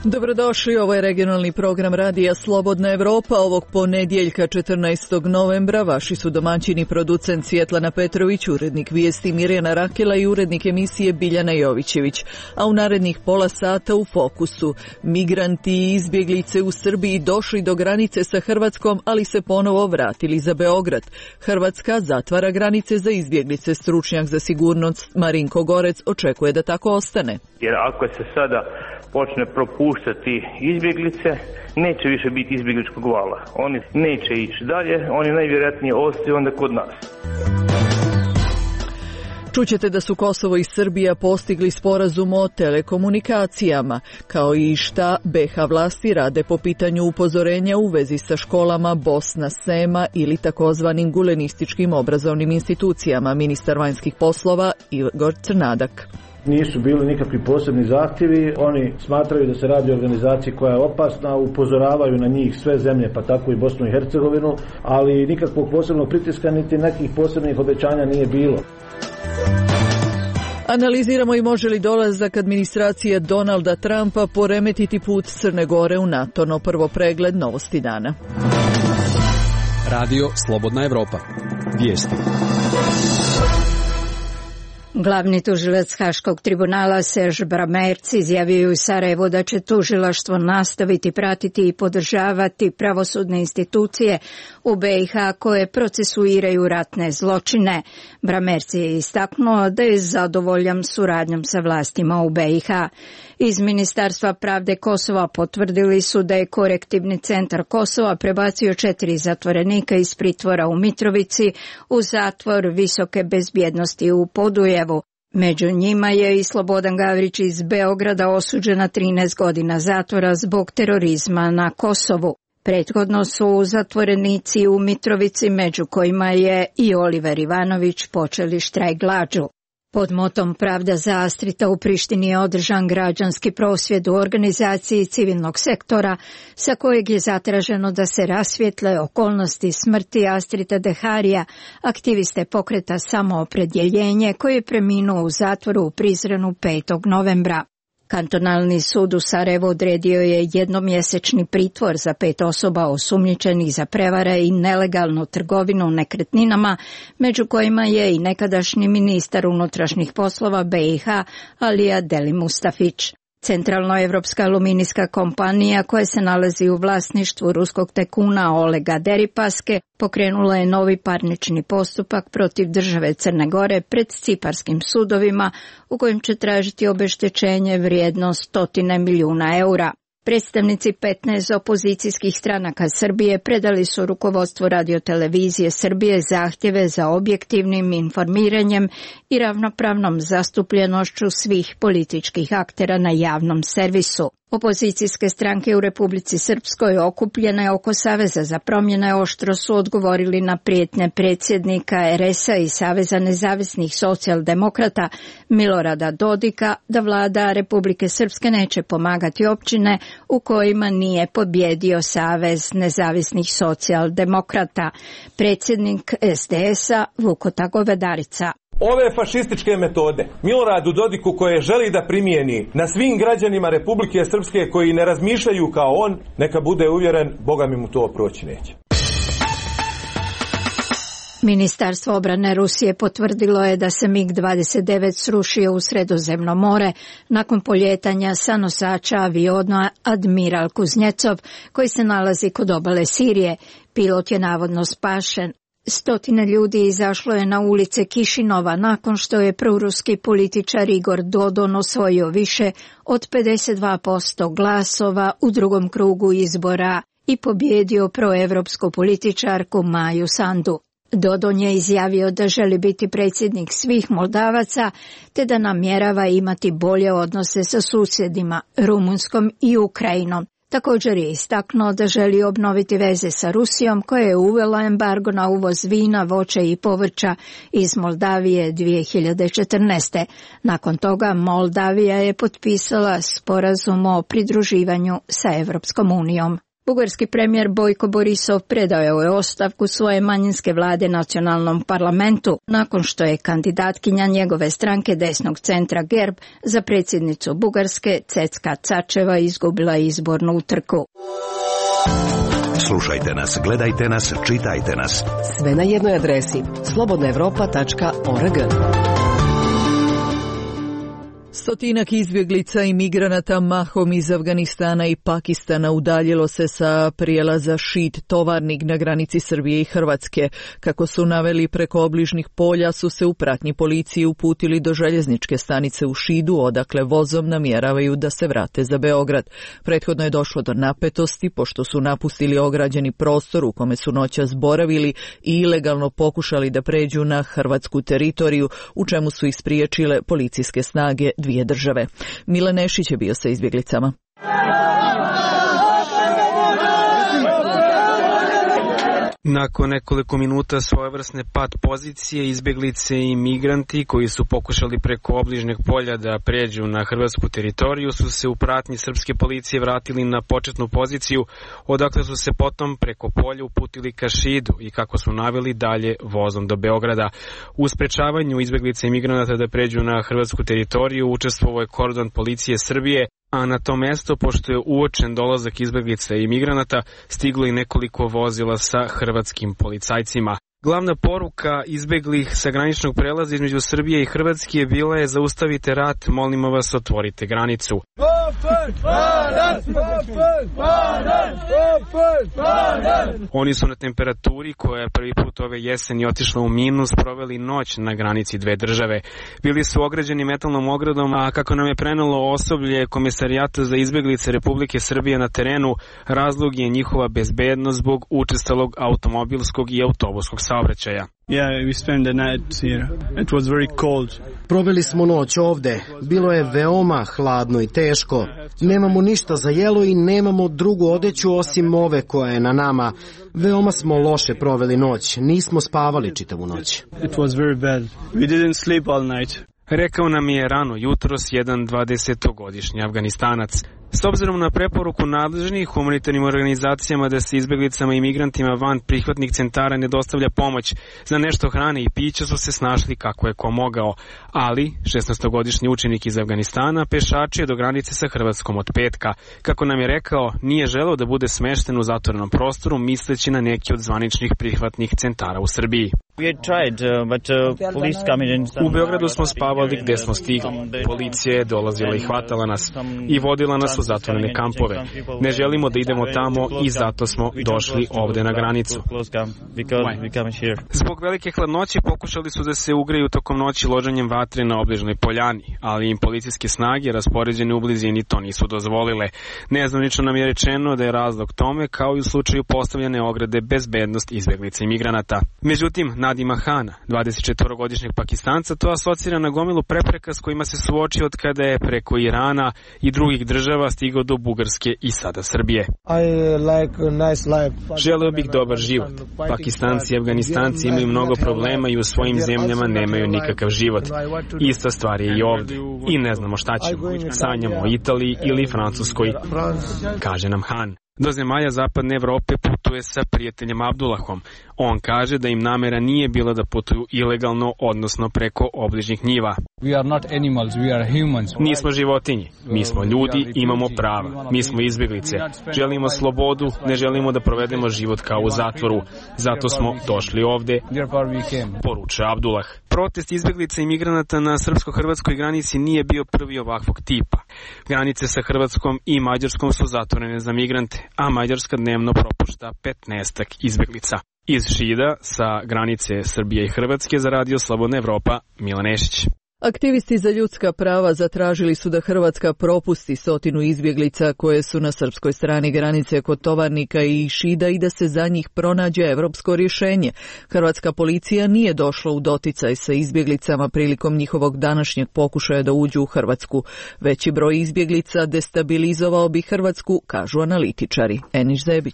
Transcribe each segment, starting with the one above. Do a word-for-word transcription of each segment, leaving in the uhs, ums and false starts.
Dobrodošli, ovo je regionalni program Radija Slobodna Evropa. Ovog ponedjeljka četrnaestog novembra vaši su domaćini producent Svjetlana Petrović, urednik vijesti Mirjana Rakela i urednik emisije Biljana Jovićević. A u narednih pola sata u fokusu migranti i izbjeglice u Srbiji došli do granice sa Hrvatskom, ali se ponovo vratili za Beograd. Hrvatska zatvara granice za izbjeglice. Stručnjak za sigurnost Marinko Gorec očekuje da tako ostane. Jer ako se sada počne propuštati izbjeglice, neće više biti izbjegličkog vala. Oni neće ići dalje, oni najvjerojatnije ostaju onda kod nas. Čućete da su Kosovo i Srbija postigli sporazum o telekomunikacijama, kao i šta be ha vlasti rade po pitanju upozorenja u vezi sa školama Bosna Sema ili takozvanim gulenističkim obrazovnim institucijama. Ministar vanjskih poslova Igor Crnadak. Nisu bili nikakvi posebni zahtjevi, oni smatraju da se radi o organizaciji koja je opasna, upozoravaju na njih sve zemlje, pa tako i Bosnu i Hercegovinu, ali nikakvog posebnog pritiska niti nekih posebnih obećanja nije bilo. Analiziramo i može li dolazak administracije Donalda Trumpa poremetiti put Crne Gore u NATO, no prvo pregled novosti dana. Radio Slobodna Evropa. Vijesti. Glavni tužilac Haškog tribunala Serž Bramerc izjavio je u Sarajevu da će tužilaštvo nastaviti pratiti i podržavati pravosudne institucije u be i ha koje procesuiraju ratne zločine. Bramerc je istaknuo da je zadovoljan suradnjom sa vlastima u be i ha. Iz Ministarstva pravde Kosova potvrdili su da je korektivni centar Kosova prebacio četiri zatvorenika iz pritvora u Mitrovici u zatvor visoke bezbjednosti u Podujevu. Među njima je i Slobodan Gavrić iz Beograda osuđen na trinaest godina zatvora zbog terorizma na Kosovu. Prethodno su zatvorenici u Mitrovici, među kojima je i Oliver Ivanović, počeli štrajk glađu. Pod motom Pravda za Astrita u Prištini je održan građanski prosvjed u organizaciji civilnog sektora sa kojeg je zatraženo da se rasvijetle okolnosti smrti Astrita Deharija, aktiviste pokreta Samoopredjeljenje koji je preminuo u zatvoru u Prizrenu petog novembra. Kantonalni sud u Sarajevu odredio je jednomjesečni pritvor za pet osoba osumnjičenih za prevare i nelegalnu trgovinu nekretninama, među kojima je i nekadašnji ministar unutrašnjih poslova be i ha Alija Deli Mustafić. Centralnoevropska aluminijska kompanija koja se nalazi u vlasništvu ruskog tekuna Olega Deripaske pokrenula je novi parnični postupak protiv države Crne Gore pred ciparskim sudovima u kojem će tražiti obeštećenje vrijedno stotine milijuna eura. Predstavnici petnaest opozicijskih stranaka Srbije predali su rukovodstvu radiotelevizije Srbije zahtjeve za objektivnim informiranjem i ravnopravnom zastupljenošću svih političkih aktera na javnom servisu. Opozicijske stranke u Republici Srpskoj okupljene oko Saveza za promjene oštro su odgovorili na prijetnje predsjednika er es a i Saveza nezavisnih socijaldemokrata Milorada Dodika da vlada Republike Srpske neće pomagati općine u kojima nije pobjedio Savez nezavisnih socijaldemokrata. Predsjednik es de es a Vukota Govedarica. Ove fašističke metode Miloradu Dodiku koje želi da primijeni na svim građanima Republike Srpske koji ne razmišljaju kao on, neka bude uvjeren, Boga mi mu to proći neće. Ministarstvo obrane Rusije potvrdilo je da se mig dvadeset devet srušio u Sredozemno more nakon poljetanja sa nosača aviona Admiral Kuznjecov koji se nalazi kod obale Sirije. Pilot je navodno spašen. Stotine ljudi izašlo je na ulice Kišinova nakon što je proruski političar Igor Dodon osvojio više od pedeset dva posto glasova u drugom krugu izbora i pobjedio proevropsku političarku Maju Sandu. Dodon je izjavio da želi biti predsjednik svih Moldavaca te da namjerava imati bolje odnose sa susjedima Rumunjskom i Ukrajinom. Također je istaknuo da želi obnoviti veze sa Rusijom koja je uvela embargo na uvoz vina, voća i povrća iz Moldavije dvije hiljade četrnaeste. Nakon toga Moldavija je potpisala sporazum o pridruživanju sa Evropskom unijom. Bugarski premijer Bojko Borisov predao je ostavku svoje manjinske vlade nacionalnom parlamentu nakon što je kandidatkinja njegove stranke desnog centra Gerb za predsjednicu Bugarske Cecka Cačeva izgubila izbornu utrku. Slušajte nas, gledajte nas, čitajte nas. Sve na jednoj adresi slobodna evropa tačka org. Stotinak izbjeglica i migranata mahom iz Afganistana i Pakistana udaljilo se sa prijelaza Šid Tovarnik na granici Srbije i Hrvatske. Kako su naveli, preko obližnih polja su se u pratnji policije uputili do željezničke stanice u Šidu, odakle vozom namjeravaju da se vrate za Beograd. Prethodno je došlo do napetosti, pošto su napustili ograđeni prostor u kome su noćas boravili i ilegalno pokušali da pređu na hrvatsku teritoriju, u čemu su ih spriječile policijske snage dvije države. Milan Nešić je bio sa izbjeglicama. Nakon nekoliko minuta svojevrsne pad pozicije, izbjeglice i migranti koji su pokušali preko obližnjeg polja da pređu na hrvatsku teritoriju su se u pratnji srpske policije vratili na početnu poziciju, odakle su se potom preko polja uputili ka Šidu i, kako su naveli, dalje vozom do Beograda. U sprečavanju izbjeglica i migranata da pređu na hrvatsku teritoriju učestvovao je kordon policije Srbije, a na to mesto, pošto je uočen dolazak izbjeglica i migranata, stiglo i nekoliko vozila sa hrvatskim policajcima. Glavna poruka izbjeglih sa graničnog prelaza između Srbije i Hrvatske je bila je: zaustavite rat, molimo vas, otvorite granicu. Oni su na temperaturi koja je prvi put ove jeseni otišla u minus proveli noć na granici dve države. Bili su ograđeni metalnom ogradom, a kako nam je prenelo osoblje Komesarijata za izbjeglice Republike Srbije na terenu, razlog je njihova bezbednost zbog učestalog automobilskog i autobuskog saobraćaja. Yeah, we spent the night here. It was very cold. Proveli smo noć ovde. Bilo je veoma hladno i teško. Nemamo ništa za jelo i nemamo drugu odeću osim ove koja je na nama. Veoma smo loše proveli noć. Nismo spavali čitavu noć. It was very bad. We didn't sleep all night. Rekao nam je rano jutros jedan dvadesetogodišnji Afganistanac. S obzirom na preporuku nadležnih humanitarnim organizacijama da se izbjeglicama i migrantima van prihvatnih centara ne dostavlja pomoć za nešto hrane i pića, su se snašli kako je ko mogao. Ali, šesnaestogodišnji učenik iz Afganistana pešačio do granice sa Hrvatskom od petka. Kako nam je rekao, nije želeo da bude smešten u zatvorenom prostoru, misleći na neki od zvaničnih prihvatnih centara u Srbiji. U Beogradu smo spavali gde smo stigli. Policija je dolazila i hvatala nas i vodila nas u zatvorene kampove. Ne želimo da idemo tamo i zato smo došli ovde na granicu. Zbog velike hladnoće pokušali su da se ugreju tokom noći loženjem vatre na obližnoj poljani, ali im policijske snage raspoređene u blizini to nisu dozvolile. Nezvanično nam je rečeno da je razlog tome, kao i u slučaju postavljene ograde, bezbednost izbjeglica i migranata. Međutim, Nadima Hana, dvadesetčetvorogodišnjeg Pakistanca, to asocira na gomilu prepreka s kojima se suočio od kada je preko Irana i drugih država stigao do Bugarske i sada Srbije. Želeo bih dobar život. Pakistanci i Afganistanci imaju mnogo problema i u svojim zemljama nemaju nikakav život. Ista stvar je i ovde. I ne znamo šta ćemo. Sanjamo o Italiji ili Francuskoj, kaže nam Han. Do zemalja zapadne Evrope putuje sa prijateljem Abdullahom. On kaže da im namera nije bila da putuju ilegalno, odnosno preko obližnjih njiva. Nismo životinje, mi smo ljudi, imamo prava, mi smo izbjeglice, želimo slobodu, ne želimo da provedemo život kao u zatvoru, zato smo došli ovde, poručuje Abdullah. Protest izbjeglica i migranata na srpsko-hrvatskoj granici nije bio prvi ovakvog tipa. Granice sa Hrvatskom i Mađarskom su zatvorene za migrante, a Mađarska dnevno propušta petnaestak izbjeglica. Iz Šida, sa granice Srbije i Hrvatske, za Radio Slobodna Evropa, Milan Nešić. Aktivisti za ljudska prava zatražili su da Hrvatska propusti stotinu izbjeglica koje su na srpskoj strani granice kod Tovarnika i Šida i da se za njih pronađe evropsko rješenje. Hrvatska policija nije došla u doticaj sa izbjeglicama prilikom njihovog današnjeg pokušaja da uđu u Hrvatsku. Veći broj izbjeglica destabilizovao bi Hrvatsku, kažu analitičari. Eniš Zebić.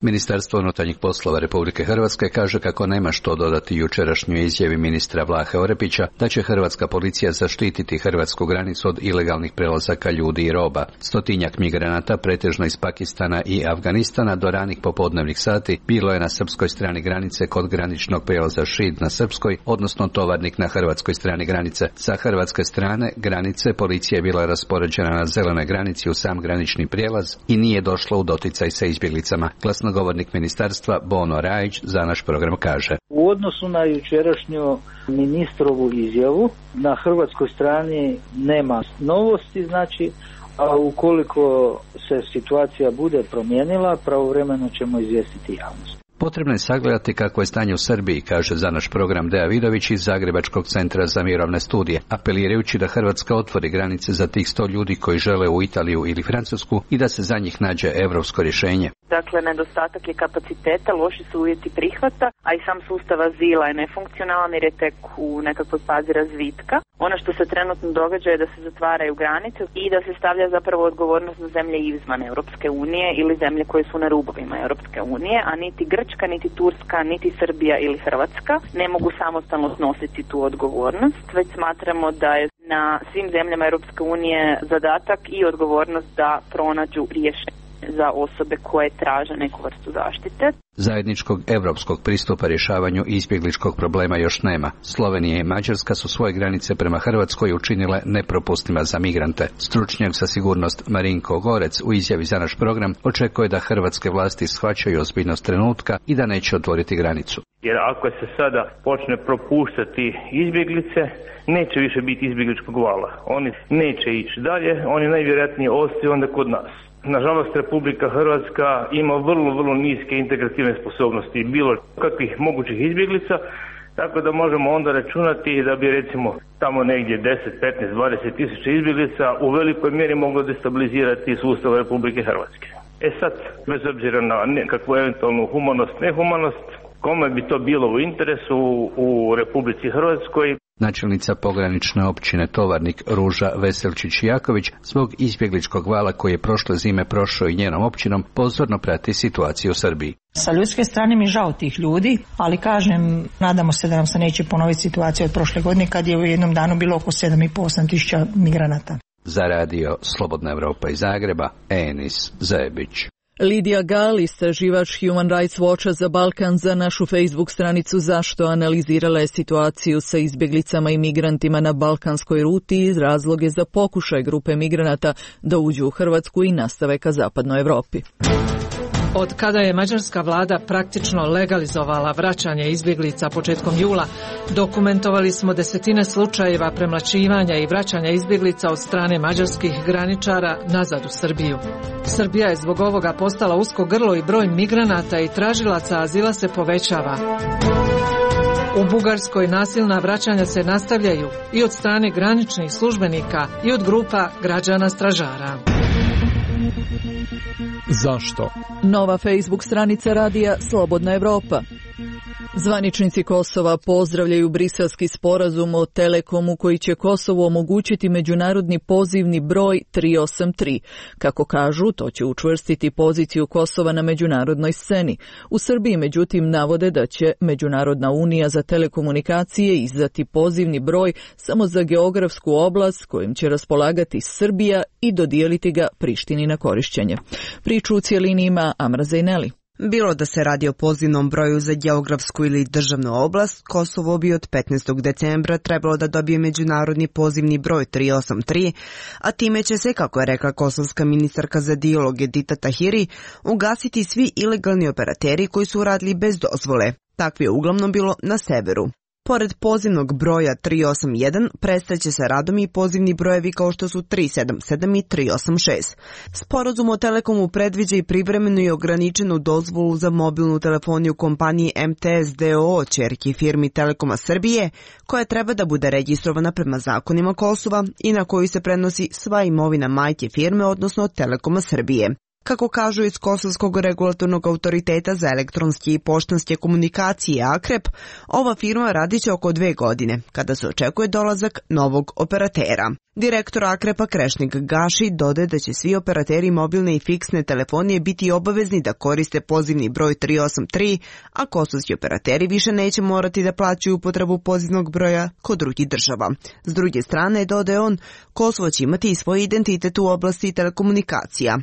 Ministarstvo unutarnjih poslova Republike Hrvatske kaže kako nema što dodati jučerašnjoj izjavi ministra Vlahe Orepića da će hrvatska policija zaštititi hrvatsku granicu od ilegalnih prelazaka ljudi i roba. Stotinjak migranata, pretežno iz Pakistana i Afganistana, do ranih popodnevnih sati bilo je na srpskoj strani granice kod graničnog prijelaza Šid na srpskoj, odnosno Tovarnik na hrvatskoj strani granice. Sa hrvatske strane granice policija je bila raspoređena na zelenoj granici u sam granični prijelaz i nije došla u doticaj sa izbjeglicama. Glasnogovornik ministarstva Bono Rajić za naš program kaže: U odnosu na jučerašnju ministrovu izjavu, na hrvatskoj strani nema novosti, znači, a ukoliko se situacija bude promijenila, pravovremeno ćemo izvijestiti javnost. Potrebno je sagledati kako je stanje u Srbiji, kaže za naš program Deja Vidović iz Zagrebačkog centra za mirovne studije, apelirajući da Hrvatska otvori granice za tih sto ljudi koji žele u Italiju ili Francusku i da se za njih nađe europsko rješenje. Dakle, nedostatak je kapaciteta, loši su uvjeti prihvata, a i sam sustav azila je nefunkcionalan jer je tek u nekakvoj fazi razvitka. Ono što se trenutno događa je da se zatvaraju granice i da se stavlja zapravo odgovornost na zemlje izvan Europske unije ili zemlje koje su na rubovima Europske unije, a niti Grčka, niti Turska, niti Srbija ili Hrvatska ne mogu samostalno snositi tu odgovornost, već smatramo da je na svim zemljama Europske unije zadatak i odgovornost da pronađu rješenje za osobe koje traže neku vrstu zaštite. Zajedničkog europskog pristupa rješavanju izbjegličkog problema još nema. Slovenija i Mađarska su svoje granice prema Hrvatskoj učinile nepropustima za migrante. Stručnjak za sigurnost Marinko Gorec u izjavi za naš program očekuje da hrvatske vlasti shvaćaju ozbiljnost trenutka i da neće otvoriti granicu. Jer ako se sada počne propuštati izbjeglice, neće više biti izbjegličkog vala. Oni neće ići dalje, oni najvjerojatnije ostaju onda kod nas. Nažalost, Republika Hrvatska ima vrlo, vrlo niske integrativne sposobnosti bilo kakvih mogućih izbjeglica, tako da možemo onda računati da bi recimo tamo negdje deset, petnaest, dvadeset tisuća izbjeglica u velikoj mjeri moglo destabilizirati sustav Republike Hrvatske. E sad, bez obzira na nekakvu eventualnu humanost, nehumanost, kome bi to bilo u interesu u Republici Hrvatskoj? Načelnica pogranične općine Tovarnik Ruža Veselčić-Jaković zbog izbjegličkog vala koji je prošle zime prošao i njenom općinom pozorno prati situaciju u Srbiji. Sa ljudske strane mi žao tih ljudi, ali kažem, nadamo se da nam se neće ponoviti situacija od prošle godine kad je u jednom danu bilo oko sedam i pol osam tisuća migranata. Za radio Slobodna Evropa iz Zagreba, Enis Zebić. Lidija Gal, istraživač Human Rights Watcha za Balkan, za našu Facebook stranicu Zašto analizirala je situaciju sa izbjeglicama i migrantima na balkanskoj ruti i razloge za pokušaj grupe migranata da uđu u Hrvatsku i nastave ka zapadnoj Europi. Od kada je mađarska vlada praktično legalizovala vraćanje izbjeglica početkom jula, dokumentovali smo desetine slučajeva premlaćivanja i vraćanja izbjeglica od strane mađarskih graničara nazad u Srbiju. Srbija je zbog ovoga postala usko grlo i broj migranata i tražilaca azila se povećava. U Bugarskoj nasilna vraćanja se nastavljaju i od strane graničnih službenika i od grupa građana stražara. Zašto? Nova Facebook stranica radija Slobodna Evropa. Zvaničnici Kosova pozdravljaju briselski sporazum o Telekomu koji će Kosovu omogućiti međunarodni pozivni broj tri osam tri. Kako kažu, to će učvrstiti poziciju Kosova na međunarodnoj sceni. U Srbiji, međutim, navode da će Međunarodna unija za telekomunikacije izdati pozivni broj samo za geografsku oblast kojim će raspolagati Srbija i dodijeliti ga Prištini na korišćenje. Priču u cijelini ima Amra Zejneli. Bilo da se radi o pozivnom broju za geografsku ili državnu oblast, Kosovo bi od petnaestog decembra trebalo da dobije međunarodni pozivni broj tri osam tri, a time će se, kako je rekla kosovska ministarka za dijalog Edita Tahiri, ugasiti svi ilegalni operateri koji su radili bez dozvole. Takvi je uglavnom bilo na severu. Pored pozivnog broja tri osam jedan, prestaće se radom i pozivni brojevi kao što su tri sedam sedam i tri osam šest. Sporazum o Telekomu predviđa i privremenu i ograničenu dozvolu za mobilnu telefoniju kompaniji M T S D O O, ćerki firmi Telekoma Srbije, koja treba da bude registrovana prema zakonima Kosova i na koju se prenosi sva imovina majke firme, odnosno Telekoma Srbije. Kako kažu iz Kosovskog regulatornog autoriteta za elektronske i poštanske komunikacije Akrep, ova firma radit će oko dve godine, kada se očekuje dolazak novog operatera. Direktor Akrepa Krešnik Gaši dodaje da će svi operateri mobilne i fiksne telefonije biti obavezni da koriste pozivni broj tri osam tri, a kosovski operateri više neće morati da plaćaju upotrebu pozivnog broja kod drugih država. S druge strane, dodaje on, Kosovo će imati i svoj identitet u oblasti telekomunikacija.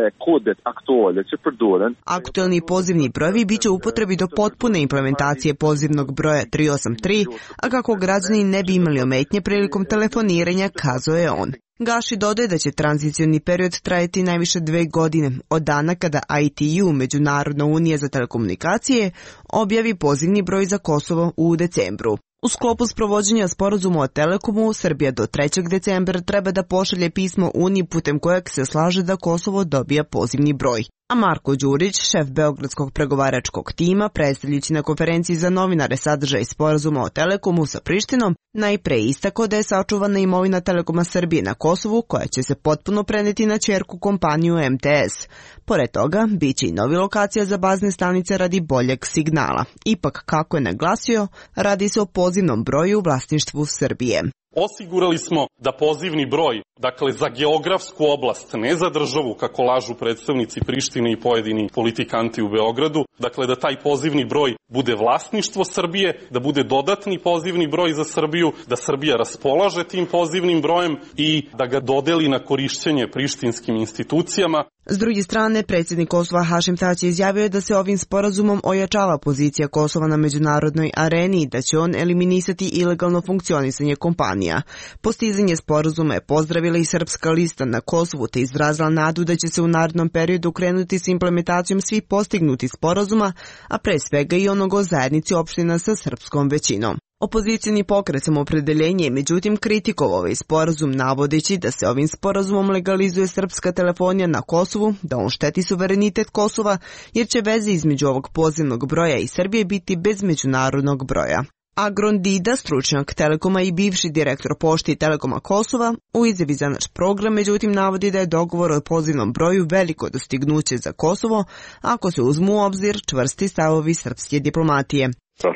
Aktuelni pozivni brojevi bit će u upotrebi do potpune implementacije pozivnog broja tri osam tri, a kako građani ne bi imali ometnje prilikom telefoniranja, kazao je on. Gaši dodaje da će tranzicioni period trajati najviše dve godine, od dana kada I T U, Međunarodna unija za telekomunikacije, objavi pozivni broj za Kosovo u decembru. U sklopu sprovođenja sporazuma o Telekomu, Srbija do trećeg decembra treba da pošalje pismo Uniji putem kojeg se slaže da Kosovo dobija pozivni broj. A Marko Đurić, šef Beogradskog pregovaračkog tima, predstavljajući na konferenciji za novinare sadržaj sporazuma o Telekomu sa Prištinom, najpre istakao da je sačuvana imovina Telekoma Srbije na Kosovu, koja će se potpuno preneti na ćerku kompaniju M T S. Pored toga, bit će i novi lokacija za bazne stanice radi boljeg signala. Ipak, kako je naglasio, radi se o pozivnom broju u vlasništvu Srbije. Osigurali smo da pozivni broj, dakle za geografsku oblast, ne za državu kako lažu predstavnici Prištine i pojedini politikanti u Beogradu, dakle da taj pozivni broj bude vlasništvo Srbije, da bude dodatni pozivni broj za Srbiju, da Srbija raspolaže tim pozivnim brojem i da ga dodeli na korišćenje prištinskim institucijama. S druge strane, predsjednik Kosova Hašim Tači izjavio je da se ovim sporazumom ojačava pozicija Kosova na međunarodnoj areni i da će on eliminisati ilegalno funkcionisanje kompanija. Postizanje sporazuma je pozdravila i Srpska lista na Kosovu te izrazila nadu da će se u narednom periodu krenuti s implementacijom svih postignutih sporazuma, a pre svega i onog o zajednici opština sa srpskom većinom. Opozicijni pokret Samoopredeljenje je međutim kritikovao ovaj sporazum navodeći da se ovim sporazumom legalizuje srpska telefonija na Kosovu, da on šteti suverenitet Kosova jer će veze između ovog pozivnog broja i Srbije biti bez međunarodnog broja. Agron Dida, stručnjak Telekoma i bivši direktor pošte i Telekoma Kosova, u izjavi za naš program međutim navodi da je dogovor o pozivnom broju veliko dostignuće za Kosovo ako se uzmu u obzir čvrsti stavovi srpske diplomatije.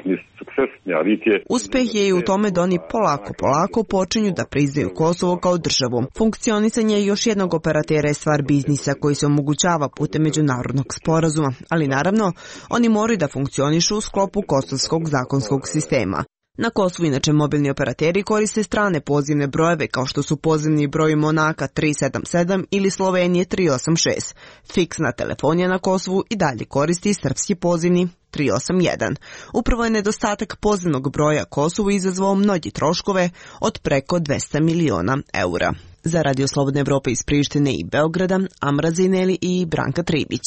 Uspeh je i u tome da oni polako, polako počinju da priznaju Kosovo kao državu. Funkcionisanje još jednog operatera je stvar biznisa koji se omogućava putem međunarodnog sporazuma, ali naravno oni moraju da funkcionišu u sklopu kosovskog zakonskog sistema. Na Kosovu inače mobilni operateri koriste strane pozivne brojeve kao što su pozivni broj Monaka tri sedam sedam ili Slovenije tri osam šest. Fiksna telefonija na Kosovu i dalje koristi srpski pozivni tri osam jedan. Upravo je nedostatak pozivnog broja Kosovu izazvao mnogi troškove od preko dvesta miliona eura. Za Radio Slobodne Evrope iz Prištine i Beograda, Amra Zineli i Branka Tribić.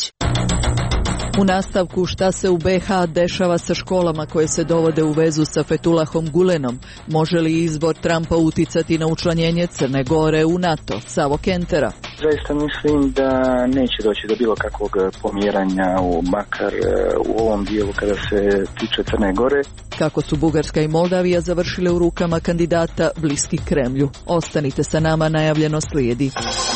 U nastavku šta se u B H dešava sa školama koje se dovode u vezu sa Fetulahom Gulenom, može li izbor Trumpa uticati na učlanjenje Crne Gore u NATO? Savo Kentera. Zaista mislim da neće doći do bilo kakvog pomjeranja u makar u ovom dijelu kada se tiče Crne Gore. Kako su Bugarska i Moldavija završile u rukama kandidata bliski Kremlju. Ostanite sa nama, najavljeno slijedi.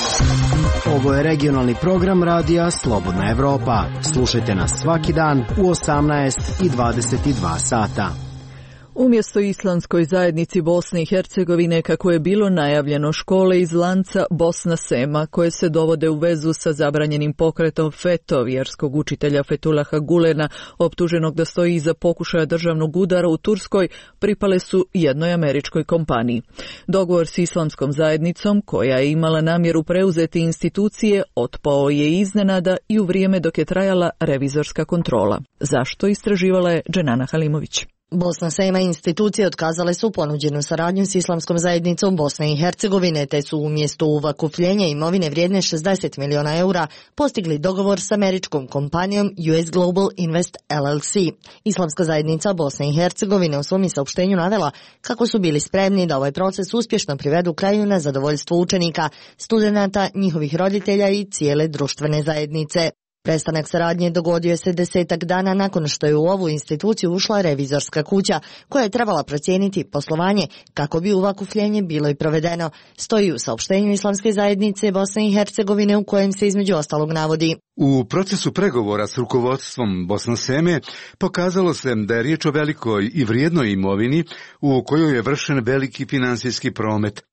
Ovo je regionalni program radija Slobodna Evropa. Slušajte nas svaki dan u osamnaest i dvadeset dva sata. Umjesto islamskoj zajednici Bosne i Hercegovine, kako je bilo najavljeno, škole iz lanca Bosna Sema, koje se dovode u vezu sa zabranjenim pokretom FETO, vjerskog učitelja Fetulaha Gulena, optuženog da stoji iza pokušaja državnog udara u Turskoj, pripale su jednoj američkoj kompaniji. Dogovor s islamskom zajednicom, koja je imala namjeru preuzeti institucije, otpao je iznenada i u vrijeme dok je trajala revizorska kontrola. Zašto, istraživala je Dženana Halimović. Bosna Sema i institucije otkazale su ponuđenu saradnju s islamskom zajednicom Bosne i Hercegovine, te su umjesto uvakufljenja imovine vrijedne šezdeset miliona eura postigli dogovor s američkom kompanijom U S Global Invest L L C. Islamska zajednica Bosne i Hercegovine u svom saopštenju navela kako su bili spremni da ovaj proces uspješno privedu kraju na zadovoljstvo učenika, studenata, njihovih roditelja i cijele društvene zajednice. Prestanak saradnje dogodio se desetak dana nakon što je u ovu instituciju ušla revizorska kuća koja je trebala procijeniti poslovanje kako bi uvakufljenje bilo i provedeno, stoji u saopštenju Islamske zajednice Bosne i Hercegovine u kojem se između ostalog navodi. U procesu pregovora s rukovodstvom Bosna Seme pokazalo se da je riječ o velikoj i vrijednoj imovini u kojoj je vršen veliki finansijski promet.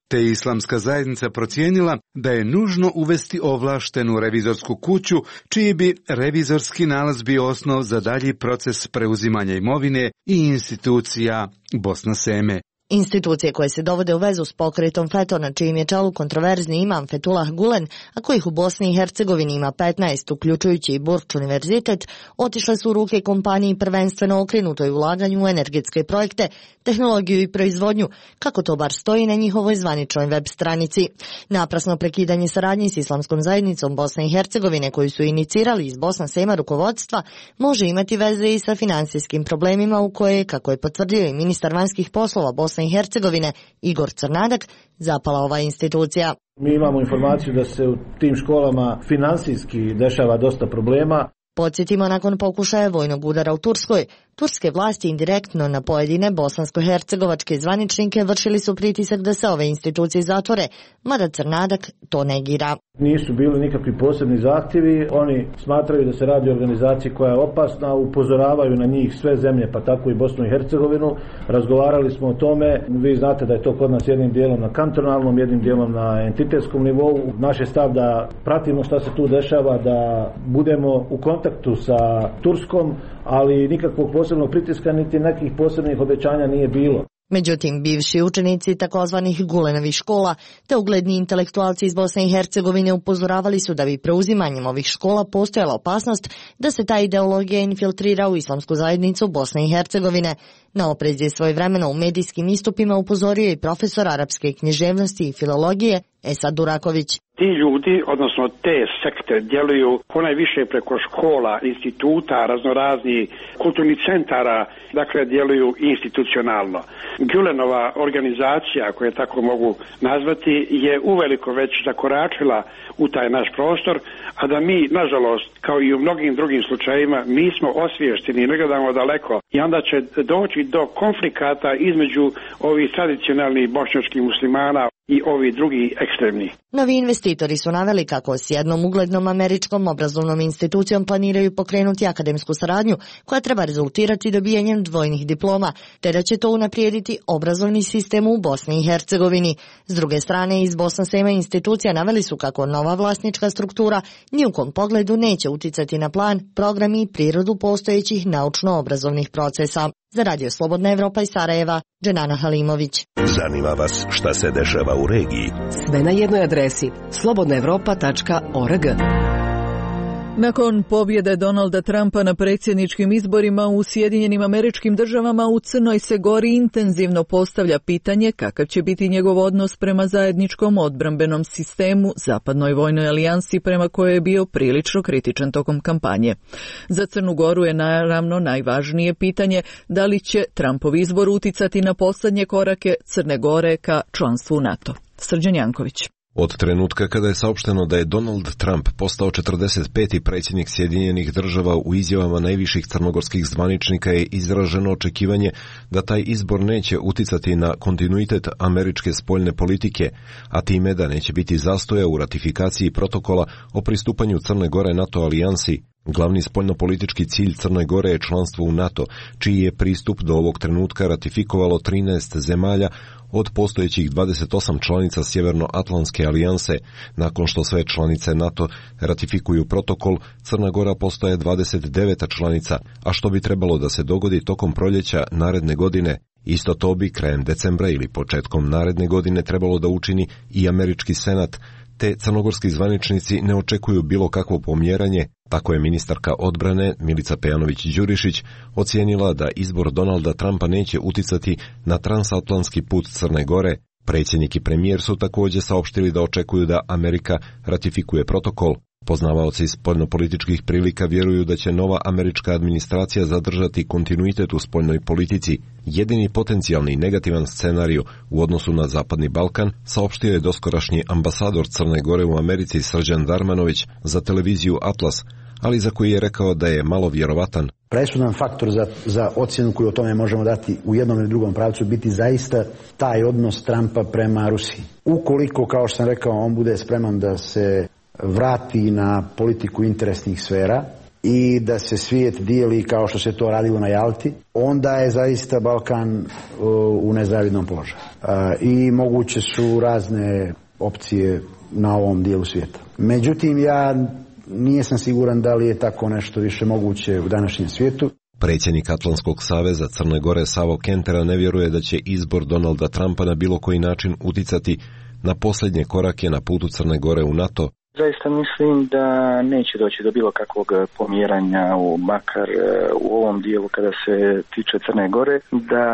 te je islamska zajednica procijenila da je nužno uvesti ovlaštenu revizorsku kuću, čiji bi revizorski nalaz bio osnov za dalji proces preuzimanja imovine i institucija Bosna Seme. Institucije koje se dovode u vezu s pokretom FETO, na čijim je čelu kontroverzni imam Fethullah Gulen, a kojih u Bosni i Hercegovini ima petnaest, uključujući i Burč univerzitet, otišle su u ruke kompaniji prvenstveno okrenutoj ulaganju u energetske projekte, tehnologiju i proizvodnju, kako to bar stoji na njihovoj zvaničnoj web stranici. Naprasno prekidanje saradnje s islamskom zajednicom Bosne i Hercegovine, koju su inicirali iz Bosna Sema rukovodstva, može imati veze i sa finansijskim problemima u koje, kako je potvrdio i ministar vanjskih poslova Bosne i Hercegovine Igor Crnadak, zapala ova institucija. Mi imamo informaciju da se u tim školama finansijski dešava dosta problema. Podsjetimo, nakon pokušaja vojnog udara u Turskoj, turske vlasti indirektno na pojedine bosansko-hercegovačke zvaničnike vršili su pritisak da se ove institucije zatvore, mada Crnadak to negira. Nisu bili nikakvi posebni zahtjevi, oni smatraju da se radi o organizaciji koja je opasna, upozoravaju na njih sve zemlje, pa tako i Bosnu i Hercegovinu. Razgovarali smo o tome, vi znate da je to kod nas jednim dijelom na kantonalnom, jednim dijelom na entitetskom nivou. Naš je stav da pratimo šta se tu dešava, da budemo u kontaktu sa Turskom, ali nikakvog posebnog pritiska niti nekih posebnih obećanja nije bilo. Međutim, bivši učenici takozvanih Gulenovih škola te ugledni intelektualci iz Bosne i Hercegovine upozoravali su da bi preuzimanjem ovih škola postojala opasnost da se ta ideologija infiltrira u islamsku zajednicu Bosne i Hercegovine. Na oprez je svojevremeno u medijskim istupima upozorio i profesor arapske književnosti i filologije Esad Duraković. Ti ljudi, odnosno te sekte, djeluju ponajviše preko škola, instituta, raznoraznih kulturnih centara, dakle djeluju institucionalno. Gulenova organizacija, koju tako mogu nazvati, je uveliko već zakoračila u taj naš prostor, a da mi, nažalost, kao i u mnogim drugim slučajevima, nismo osviješteni, ne gledamo daleko i onda će doći do konflikata između ovih tradicionalnih bošnjačkih muslimana i ovi drugi ekstremni. Novi investitori su naveli kako s jednom uglednom američkom obrazovnom institucijom planiraju pokrenuti akademsku saradnju koja treba rezultirati dobijanjem dvojnih diploma, te da će to unaprijediti obrazovni sistem u Bosni i Hercegovini. S druge strane, iz Bosna Sema institucija naveli su kako nova vlasnička struktura ni u kom pogledu neće uticati na plan, program i prirodu postojećih naučno-obrazovnih procesa. Za Radio Slobodna Evropa iz Sarajeva, Dženana Halimović. Zanima vas šta se dešava u regiji? Sve na jednoj adresi slobodna evropa tačka org. Nakon pobjede Donalda Trumpa na predsjedničkim izborima u Sjedinjenim Američkim Državama, u Crnoj se Gori intenzivno postavlja pitanje kakav će biti njegov odnos prema zajedničkom odbrambenom sistemu, zapadnoj vojnoj alijansi prema kojoj je bio prilično kritičan tokom kampanje. Za Crnu Goru je naravno najvažnije pitanje da li će Trumpov izbor uticati na posljednje korake Crne Gore ka članstvu u NATO. Srđan Janković. Od trenutka kada je saopšteno da je Donald Trump postao četrdeset peti predsjednik Sjedinjenih Država, u izjavama najviših crnogorskih zvaničnika je izraženo očekivanje da taj izbor neće uticati na kontinuitet američke spoljne politike, a time da neće biti zastoja u ratifikaciji protokola o pristupanju Crne Gore NATO alijansi. Glavni spoljnopolitički cilj Crne Gore je članstvo u NATO, čiji je pristup do ovog trenutka ratifikovalo trinaest zemalja od postojećih dvadeset osam članica Sjevernoatlantske alijanse. Nakon što sve članice NATO ratifikuju protokol, Crna Gora postaje dvadeset deveta članica, a što bi trebalo da se dogodi tokom proljeća naredne godine. Isto to bi krajem decembra ili početkom naredne godine trebalo da učini i američki senat, te crnogorski zvaničnici ne očekuju bilo kakvo pomjeranje. Tako je ministarka odbrane Milica Pejanović-Đurišić ocijenila da izbor Donalda Trumpa neće uticati na transatlantski put Crne Gore. Predsjednik i premijer su također saopštili da očekuju da Amerika ratifikuje protokol. Poznavaoci spoljnopolitičkih prilika vjeruju da će nova američka administracija zadržati kontinuitet u spoljnoj politici. Jedini potencijalni negativan scenarij u odnosu na Zapadni Balkan saopštio je doskorašnji ambasador Crne Gore u Americi Srđan Darmanović za televiziju Atlas, ali za koji je rekao da je malo vjerovatan. Presudan faktor za, za ocjenu koju o tome možemo dati u jednom ili drugom pravcu biti zaista taj odnos Trumpa prema Rusiji. Ukoliko, kao što sam rekao, on bude spreman da se vrati na politiku interesnih sfera i da se svijet dijeli kao što se to radilo na Jalti, onda je zaista Balkan u nezavidnom položaju. I moguće su razne opcije na ovom dijelu svijeta. Međutim, ja nisam siguran da li je tako nešto više moguće u današnjem svijetu. Predsjednik Atlantskog saveza Crne Gore Savo Kentera ne vjeruje da će izbor Donalda Trumpa na bilo koji način uticati na posljednje korake na putu Crne Gore u NATO. Zaista mislim da neće doći do bilo kakvog pomjeranja, u, makar u ovom dijelu kada se tiče Crne Gore, da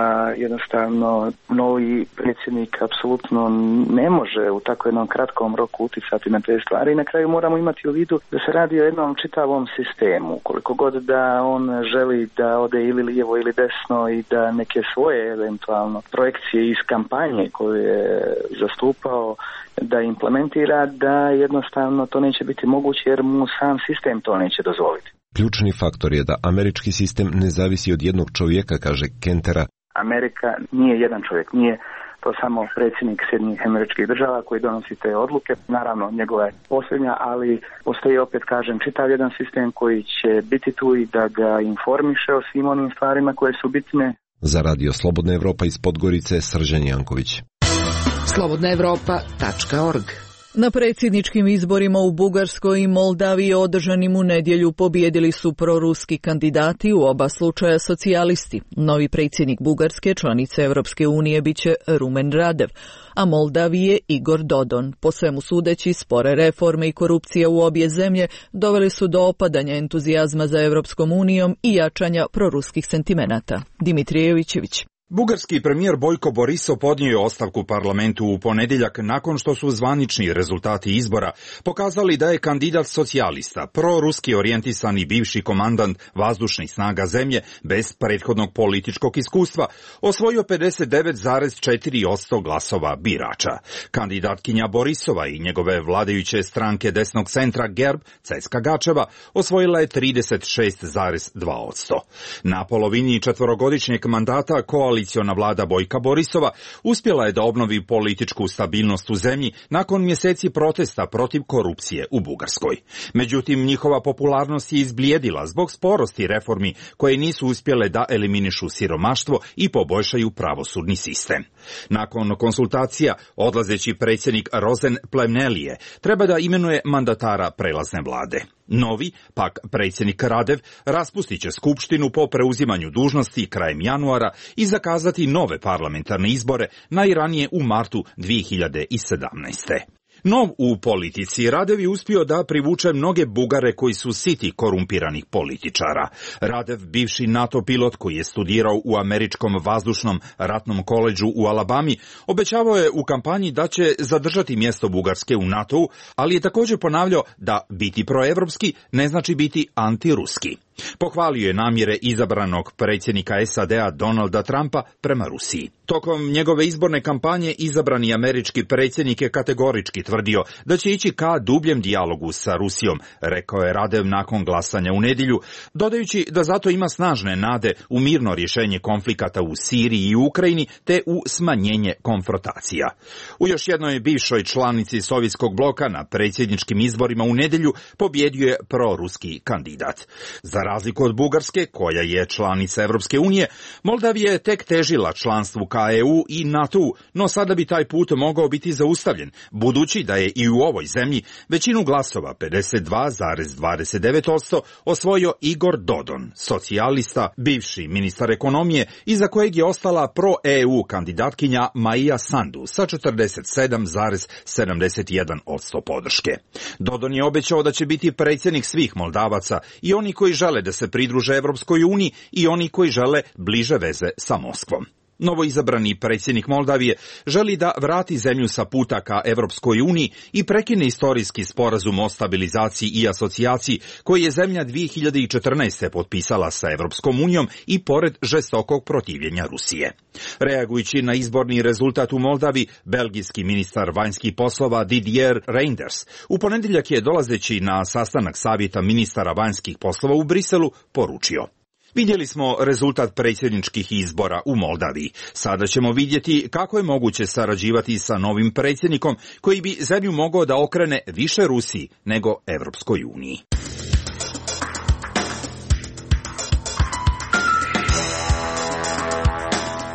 jednostavno novi predsjednik apsolutno ne može u tako jednom kratkom roku uticati na te stvari. I na kraju moramo imati u vidu da se radi o jednom čitavom sistemu. Koliko god da on želi da ode ili lijevo ili desno i da neke svoje eventualno projekcije iz kampanje koju je zastupao da implementira, da jednostavno to neće biti moguće jer mu sam sistem to neće dozvoliti. Ključni faktor je da američki sistem ne zavisi od jednog čovjeka, kaže Kentera. Amerika nije jedan čovjek, nije to samo predsjednik Sjedinjenih Američkih Država koji donosi te odluke. Naravno, njegova je posljednja, ali postoji, opet kažem, čitav jedan sistem koji će biti tu i da ga informiše o svim onim stvarima koje su bitne. Za Radio Slobodna Evropa iz Podgorice, Srđan Janković. slobodna evropa tačka org. Na predsjedničkim izborima u Bugarskoj i Moldaviji održanim u nedjelju pobijedili su proruski kandidati, u oba slučaja socijalisti. Novi predsjednik Bugarske, članice Europske unije, biće Rumen Radev, a Moldavije Igor Dodon. Po svemu sudeći, spore reforme i korupcija u obje zemlje doveli su do opadanja entuzijazma za Europskom unijom i jačanja proruskih sentimenata. Dimitrije Jovićević. Bugarski premijer Bojko Borisov podnio je ostavku parlamentu u ponedjeljak nakon što su zvanični rezultati izbora pokazali da je kandidat socijalista, proruski orijentisani bivši komandant vazdušnih snaga zemlje bez prethodnog političkog iskustva osvojio pedeset devet zarez četiri posto glasova birača. Kandidatkinja Borisova i njegove vladajuće stranke desnog centra Gerb, Ceska Gačeva, osvojila je trideset šest zarez dva posto. Na polovini četvorogodišnjeg mandata koalicija Koaliciona vlada Bojka Borisova uspjela je da obnovi političku stabilnost u zemlji nakon mjeseci protesta protiv korupcije u Bugarskoj. Međutim, njihova popularnost je izblijedila zbog sporosti reformi koje nisu uspjele da eliminišu siromaštvo i poboljšaju pravosudni sistem. Nakon konsultacija, odlazeći predsjednik Rozen Plemnelije treba da imenuje mandatara prelazne vlade. Novi, pak predsjednik Radev, raspustit će skupštinu po preuzimanju dužnosti krajem januara i zakazati nove parlamentarne izbore najranije u martu dvije hiljade sedamnaeste. Nov u politici, Radev je uspio da privuče mnoge Bugare koji su siti korumpiranih političara. Radev, bivši NATO pilot koji je studirao u američkom vazdušnom ratnom koledžu u Alabami, obećavao je u kampanji da će zadržati mjesto Bugarske u NATO-u, ali je također ponavljao da biti proevropski ne znači biti antiruski. Pohvalio je namjere izabranog predsjednika S A D-a Donalda Trumpa prema Rusiji. Tokom njegove izborne kampanje izabrani američki predsjednik je kategorički tvrdio da će ići ka dubljem dijalogu sa Rusijom, rekao je Radev nakon glasanja u nedjelju, dodajući da zato ima snažne nade u mirno rješenje konflikata u Siriji i Ukrajini te u smanjenje konfrontacija. U još jednoj bivšoj članici sovjetskog bloka na predsjedničkim izborima u nedjelju pobjedio je proruski kandidat. Za razliku od Bugarske, koja je članica Europske unije, Moldavija je tek težila članstvu ka E U i NATO-u, no sada bi taj put mogao biti zaustavljen, budući da je i u ovoj zemlji većinu glasova, pedeset dva zarez dvadeset devet posto, osvojio Igor Dodon, socijalista, bivši ministar ekonomije, iza kojeg je ostala pro-E U kandidatkinja Maja Sandu sa četrdeset sedam zarez sedamdeset jedan posto podrške. Dodon je obećao da će biti predsjednik svih Moldavaca, i oni koji žele da se pridruže Evropskoj uniji i oni koji žele bliže veze sa Moskvom. Novoizabrani predsjednik Moldavije želi da vrati zemlju sa puta ka Evropskoj uniji i prekine istorijski sporazum o stabilizaciji i asocijaciji koji je zemlja dvije hiljade četrnaeste. potpisala sa Evropskom unijom i pored žestokog protivljenja Rusije. Reagujući na izborni rezultat u Moldavi, belgijski ministar vanjskih poslova Didier Reynders u ponedjeljak je, dolazeći na sastanak savjeta ministara vanjskih poslova u Briselu, poručio: vidjeli smo rezultat predsjedničkih izbora u Moldaviji. Sada ćemo vidjeti kako je moguće sarađivati sa novim predsjednikom koji bi zemlju mogao da okrene više Rusiji nego Evropskoj uniji.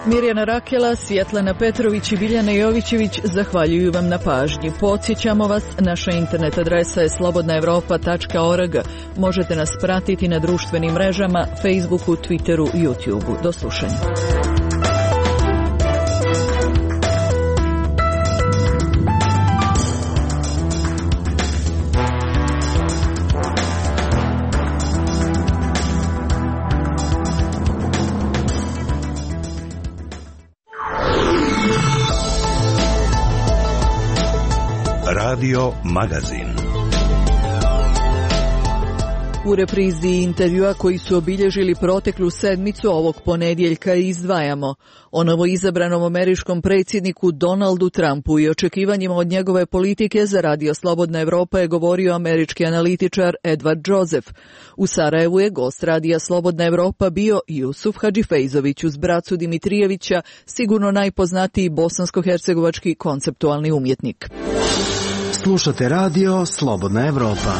Mirjana Rakela, Svjetlana Petrović i Biljana Jovićević zahvaljuju vam na pažnji. Podsjećamo vas, naša internet adresa je slobodna evropa tačka org. Možete nas pratiti na društvenim mrežama, Facebooku, Twitteru, YouTubeu. Do slušanja. Radio Magazin. U reprizi intervjua koji su obilježili proteklu sedmicu ovog ponedjeljka izdvajamo o novoizabranom američkom predsjedniku Donaldu Trumpu i očekivanjima od njegove politike za Radio Slobodna Evropa je govorio američki analitičar Edward Joseph. U Sarajevu je gost Radija Slobodna Evropa bio Jusuf Hadžifejzović uz bracu Dimitrijevića, sigurno najpoznatiji bosansko-hercegovački konceptualni umjetnik. Slušate radio Slobodna Evropa.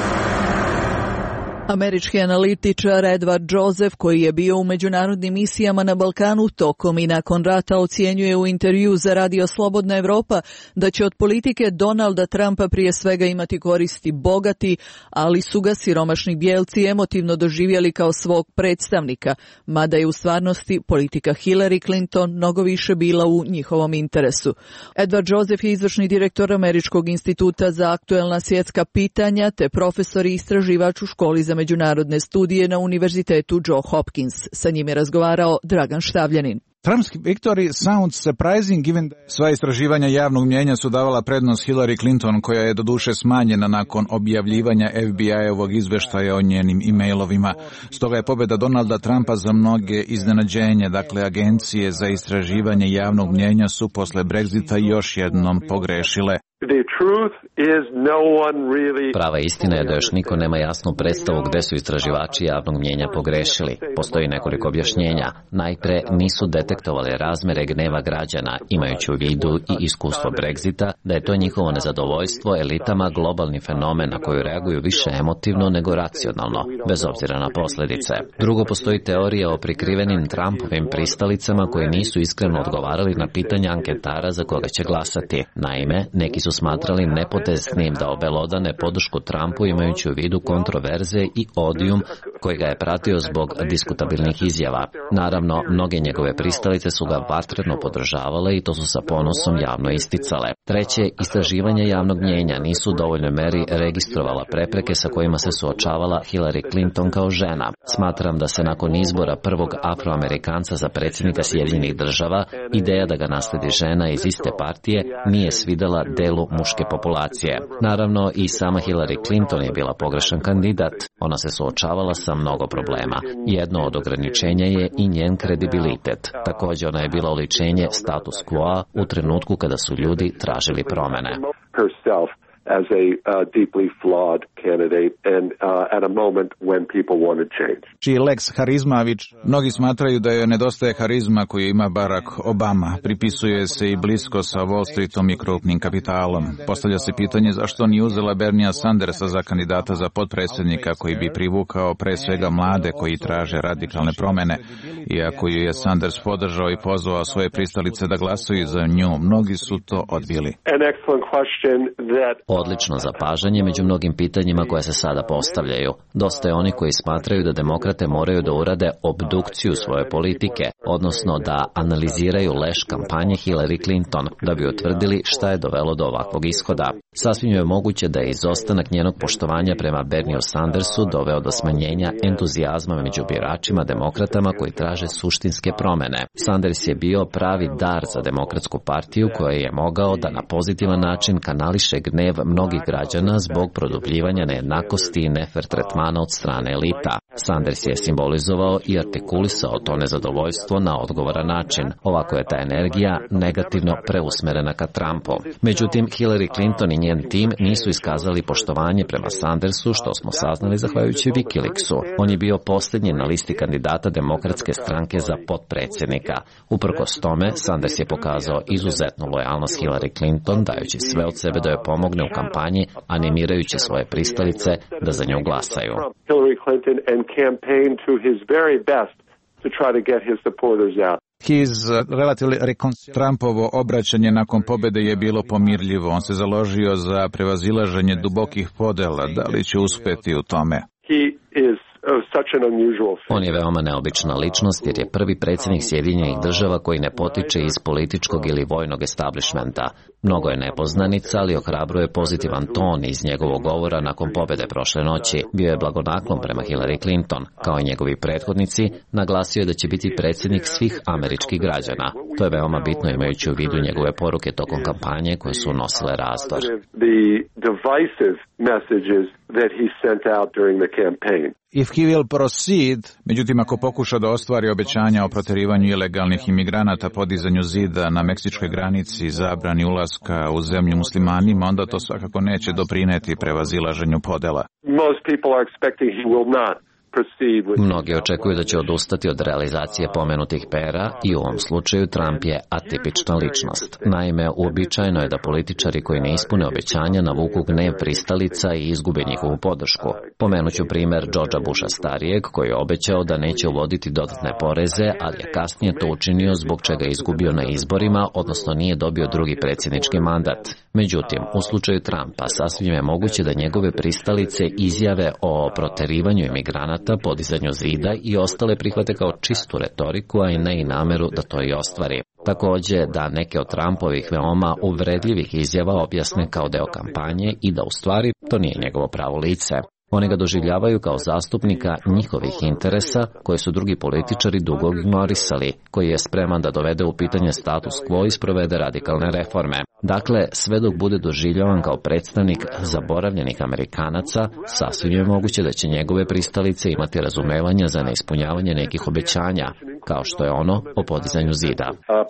Američki analitičar Edward Joseph, koji je bio u međunarodnim misijama na Balkanu tokom i nakon rata, ocjenjuje u intervju za Radio Slobodna Evropa da će od politike Donalda Trumpa prije svega imati koristi bogati, ali su ga siromašni bijelci emotivno doživjeli kao svog predstavnika, mada je u stvarnosti politika Hillary Clinton mnogo više bila u njihovom interesu. Edward Joseph je izvršni direktor Američkog instituta za aktuelna svjetska pitanja te profesor i istraživač u školi za međunarodne studije na Univerzitetu John Hopkins. Sa njim je razgovarao Dragan Štavljanin. Trump's victory sounds surprising given that sva istraživanja javnog mnijenja su davala prednost Hillary Clinton, koja je doduše smanjena nakon objavljivanja F B I-ovog izveštaja o njenim e-mailovima. Stoga je pobjeda Donalda Trumpa za mnoge iznenađenje. Dakle, agencije za istraživanje javnog mnijenja su posle Brexita još jednom pogrešile. Prava istina je da još niko nema jasnu predstavu gde su istraživači javnog mnijenja pogrešili. Postoji nekoliko objašnjenja. Najpre, nisu detektovali razmere gneva građana, imajući u vidu i iskustvo Brexita, da je to njihovo nezadovoljstvo elitama globalni fenomen na koju reaguju više emotivno nego racionalno, bez obzira na posljedice. Drugo, postoji teorija o prikrivenim Trumpovim pristalicama koji nisu iskreno odgovarali na pitanja anketara za koga će glasati. Naime, neki su smatrali nepoteznim da obelodane podršku Trumpu imajući u vidu kontroverze i odijum koji ga je pratio zbog diskutabilnih izjava. Naravno, mnoge njegove pristalice su ga vatreno podržavale i to su sa ponosom javno isticale. Treće, istraživanja javnog mnijenja nisu u dovoljnoj meri registrovala prepreke sa kojima se suočavala Hillary Clinton kao žena. Smatram da se nakon izbora prvog Afroamerikanca za predsjednika Sjedinjenih država, ideja da ga nasledi žena iz iste partije nije svidela delu muške populacije. Naravno, i sama Hillary Clinton je bila pogrešan kandidat. Ona se suočavala sa mnogo problema. Jedno od ograničenja je i njen kredibilitet. Također, ona je bila oličenje status quo u trenutku kada su ljudi tražili promjene. as a uh, deeply flawed candidate and uh, at a moment when people wanted change. Čiji Lex Harizmavić, mnogi smatraju da je nedostaje harizma koju ima Barack Obama. Pripisuje se i blisko sa Wall Streetom i krupnim kapitalom. Postavlja se pitanje zašto nije uzela Bernia Sandersa za kandidata za potpredsjednika koji bi privukao pre svega mlade koji traže radikalne promjene. Iako ju je Sanders podržao i pozvao svoje pristalice da glasuju za nju, mnogi su to odbili. An excellent question that Odlično zapažanje među mnogim pitanjima koja se sada postavljaju. Dosta je oni koji smatraju da demokrate moraju da urade obdukciju svoje politike, odnosno da analiziraju leš kampanje Hillary Clinton, da bi utvrdili šta je dovelo do ovakvog ishoda. Sasvim je moguće da je izostanak njenog poštovanja prema Bernieu Sandersu doveo do smanjenja entuzijazma među biračima demokratama koji traže suštinske promjene. Sanders je bio pravi dar za demokratsku partiju koja je mogao da na pozitivan način kanališe gnev mnogih građana zbog produbljivanja nejednakosti i nefer tretmana od strane elita. Sanders je simbolizovao i artikulisao to nezadovoljstvo na odgovoran način. Ovako je ta energija negativno preusmerena ka Trumpu. Međutim, Hillary Clinton i njen tim nisu iskazali poštovanje prema Sandersu, što smo saznali zahvaljujući Wikileaksu. On je bio posljednji na listi kandidata demokratske stranke za potpredsjednika. Uprkos tome, Sanders je pokazao izuzetnu lojalnost Hillary Clinton, dajući sve od sebe da joj pomogne u kampanji, animirajući svoje pristalice da za nju glasaju. His relatively Trumpovo obraćanje nakon pobede je bilo pomirljivo. On se založio za prevazilaženje dubokih podela. Da li će uspeti u tome? He is On je veoma neobična ličnost jer je prvi predsjednik Sjedinjenih država koji ne potiče iz političkog ili vojnog establishmenta. Mnogo je nepoznanica, ali ohrabruje pozitivan ton iz njegovog govora nakon pobjede prošle noći. Bio je blagonaklon prema Hillary Clinton. Kao i njegovi prethodnici, naglasio je da će biti predsjednik svih američkih građana. To je veoma bitno imajući u vidu njegove poruke tokom kampanje koje su nosile razdor. If he will proceed, međutim ako pokuša da ostvari obećanja o proterivanju ilegalnih imigranata, podizanju zida na meksičkoj granici i zabrani ulaska u zemlju muslimanima, onda to svakako neće doprineti prevazilaženju podela. Most people are expecting he will not. Mnogi očekuju da će odustati od realizacije pomenutih pera i u ovom slučaju Trump je atipična ličnost. Naime, uobičajeno je da političari koji ne ispune obećanja navuku gnev pristalica i izgube njihovu podršku. Pomenuću primer Georgea Busha starijeg koji je obećao da neće uvoditi dodatne poreze, ali je kasnije to učinio zbog čega je izgubio na izborima, odnosno nije dobio drugi predsjednički mandat. Međutim, u slučaju Trumpa sasvim je moguće da njegove pristalice izjave o proterivanju imigranata, podizanju zida i ostale prihvate kao čistu retoriku, a i ne i nameru da to i ostvari. Također da neke od Trumpovih veoma uvredljivih izjava objasne kao deo kampanje i da u stvari to nije njegovo pravo lice. Oni ga doživljavaju kao zastupnika njihovih interesa koje su drugi političari dugo ignorisali, koji je spreman da dovede u pitanje status quo i sprovede radikalne reforme. Dakle, sve dok bude doživljavan kao predstavnik zaboravljenih Amerikanaca, sasvim je moguće da će njegove pristalice imati razumevanja za neispunjavanje nekih obećanja, kao što je ono o podizanju zida.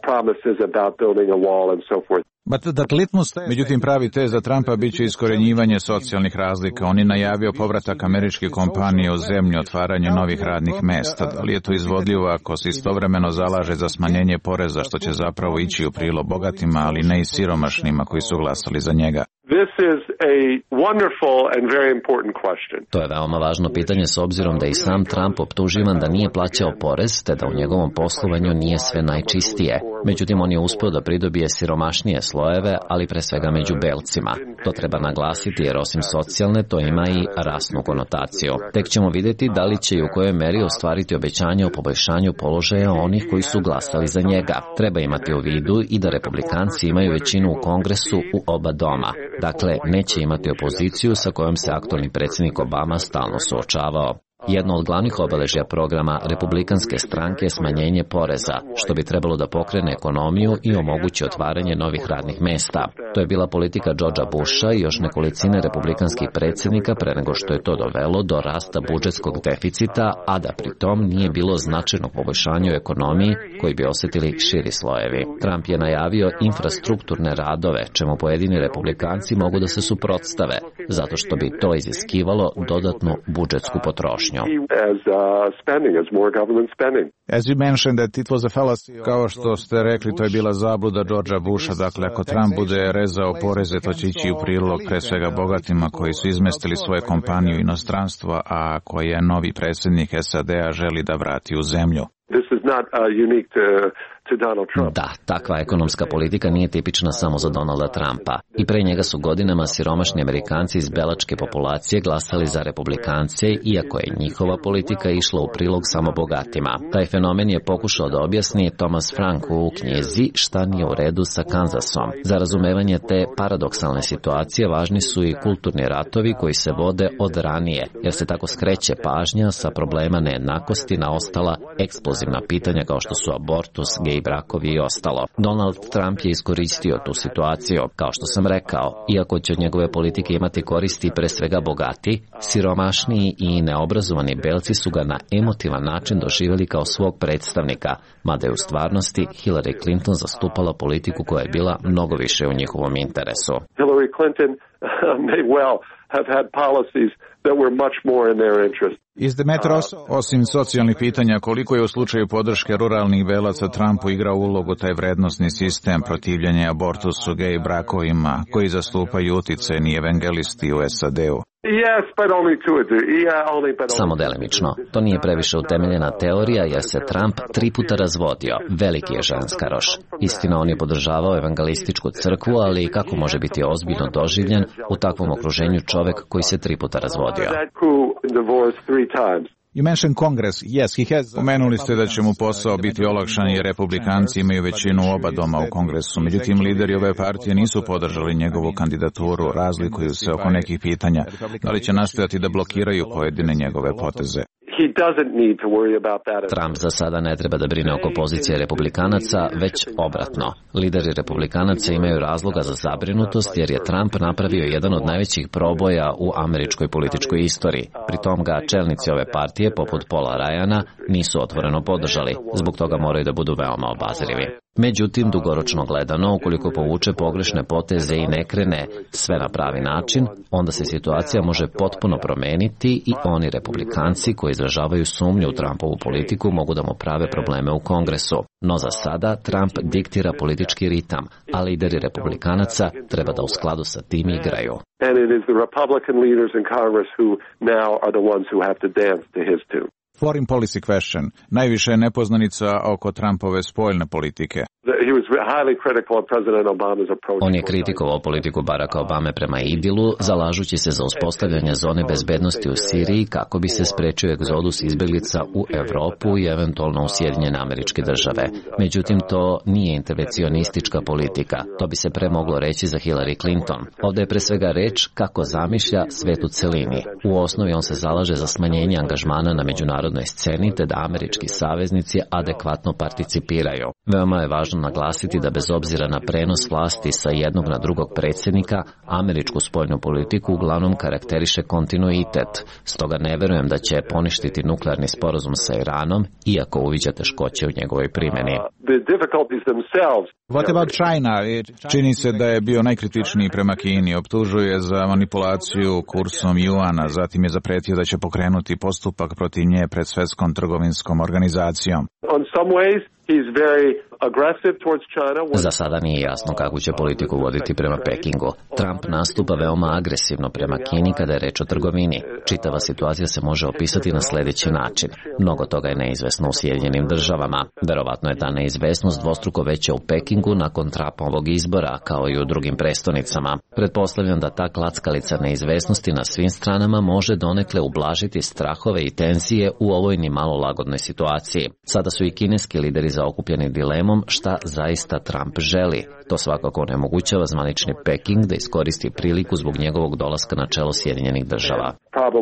Međutim, pravi tez za Trumpa bit će iskorenjivanje socijalnih razlika. On je najavio povratak američke kompanije u zemlju, otvaranje novih radnih mesta. Da li je to izvodljivo ako se istovremeno zalaže za smanjenje poreza, što će zapravo ići u prilog bogatima, ali ne i siromašnima koji su glasali za njega? This is a wonderful and very important question. To je veoma važno pitanje s obzirom da i sam Trump optuživan da nije plaćao porez, te da u njegovom poslovanju nije sve najčistije. Međutim, on je uspeo da pridobije siromašnije slojeve, ali pre svega među belcima. To treba naglasiti jer osim socijalne, to ima i rasnu konotaciju. Tek ćemo vidjeti da li će i u kojoj meri ostvariti obećanje o poboljšanju položaja onih koji su glasali za njega. Treba imati u vidu i da republikanci imaju većinu u Kongresu u oba doma. Dakle, neće imati opoziciju sa kojom se aktualni predsjednik Obama stalno suočavao. Jedno od glavnih obeležja programa republikanske stranke je smanjenje poreza, što bi trebalo da pokrene ekonomiju i omogući otvaranje novih radnih mesta. To je bila politika Georgea Busha i još nekolicine republikanskih predsjednika pre nego što je to dovelo do rasta budžetskog deficita, a da pri tom nije bilo značajnog poboljšanja u ekonomiji koji bi osjetili širi slojevi. Trump je najavio infrastrukturne radove, čemu pojedini republikanci mogu da se suprotstave, zato što bi to iziskivalo dodatnu budžetsku potrošnju. Kao što ste rekli, to je bila zabluda Georgea Busha. Dakle, ako Trump bude rezao poreze, to će ići u prilog pre svega bogatima koji su izmestili svoje kompanije u inostranstvo, a koje novi predsjednik S A D-a želi da vrati u zemlju. This is not uh, unique to, to Donald Trump. Da, takva ekonomska politika nije tipična samo za Donalda Trumpa. I pre njega su godinama siromašni Amerikanci iz belačke populacije glasali za republikance, iako je njihova politika išla u prilog samo bogatima. Taj fenomen je pokušao da objasni Thomas Frank u knjizi Šta nije u redu sa Kansasom. Za razumevanje te paradoksalne situacije važni su i kulturni ratovi koji se vode od ranije, jer se tako skreće pažnja sa problema nejednakosti na ostala eksplozivna pitanja kao što su abortus, gej brakovi i ostalo. Donald Trump je iskoristio tu situaciju. Kao što sam rekao, iako će od njegove politike imati koristi pre svega bogati, siromašniji i neobrazovani belci su ga na emotivan način doživjeli kao svog predstavnika, mada je u stvarnosti Hillary Clinton zastupala politiku koja je bila mnogo više u njihovom interesu. Hillary Clinton may well have had policies that were much more in their interest. Is the matter also, osim socijalnih pitanja, koliko je u slučaju podrške ruralnih belaca Trumpu igrao ulogu taj vrednostni sistem protivljenja abortusu, gej brakovima, koji zastupaju uticajni evangelisti u S A D-u? Samo delimično. To nije previše utemeljena teorija jer se Trump tri puta razvodio. Veliki je ženskaroš. Istina, on je podržavao evangelističku crkvu, ali kako može biti ozbiljno doživljen u takvom okruženju čovek koji se tri puta razvodio? You mentioned Congress. Yes, he has. Pomenuli ste da će mu posao biti olakšan jer republikanci imaju većinu oba doma u Kongresu. Međutim, lideri ove partije nisu podržali njegovu kandidaturu, razlikuju se oko nekih pitanja. Da li će nastojati da blokiraju pojedine njegove poteze? Trump za sada ne treba da brine oko pozicije republikanaca, već obratno. Lideri republikanaca imaju razloga za zabrinutost jer je Trump napravio jedan od najvećih proboja u američkoj političkoj istoriji. Pritom ga čelnici ove partije, poput Paula Ryana, nisu otvoreno podržali. Zbog toga moraju da budu veoma obazrivi. Međutim, dugoročno gledano, ukoliko povuče pogrešne poteze i ne krene sve na pravi način, onda se situacija može potpuno promeniti i oni republikanci koji izražavaju sumnju u Trumpovu politiku mogu da mu prave probleme u Kongresu. No za sada Trump diktira politički ritam, a lideri republikanaca treba da u skladu sa tim igraju. And it is the Republican leaders in Congress who now are the ones who have to dance to his tune. Foreign policy question. Najviše je nepoznanica oko Trumpove spoljne politike. On je kritikovao politiku Baracka Obame prema Idilu, zalažući se za uspostavljanje zone bezbednosti u Siriji kako bi se sprečio egzodus izbeglica u Evropu i eventualno u Sjedinjene Američke Države. Međutim, to nije intervencionistička politika. To bi se pre moglo reći za Hillary Clinton. Ovde je pre svega reč kako zamišlja svet u celini. U osnovi on se zalaže za smanjenje angažmana na međunarodnoj sceni te da američki saveznici adekvatno participiraju. Veoma je važno naglasiti da bez obzira na prenos vlasti sa jednog na drugog predsjednika, američku spoljnu politiku uglavnom karakteriše kontinuitet. Stoga ne verujem da će poništiti nuklearni sporazum sa Iranom, iako uviđa teškoće u njegovoj primjeni. What about China? Čini se da je bio najkritičniji prema Kini, optužuje za manipulaciju kursom juana, zatim je zapretio da će pokrenuti postupak protiv nje pred Svjetskom trgovinskom organizacijom. Za sada nije jasno kako će politiku voditi prema Pekingu. Trump nastupa veoma agresivno prema Kini kada je reč o trgovini. Čitava situacija se može opisati na sljedeći način. Mnogo toga je neizvesno u Sjedinjenim Državama. Verovatno je ta neizvesnost dvostruko veća u Pekingu nakon Trumpovog izbora, kao i u drugim prestonicama. Pretpostavljam da ta klackalica neizvesnosti na svim stranama može donekle ublažiti strahove i tenzije u ovoj ni malo lagodnoj situaciji. Sada su i kineski lideri zaokupljeni dilemom šta zaista Trump želi. To svakako onemogućava zvanični Peking da iskoristi priliku zbog njegovog dolaska na čelo Sjedinjenih Država.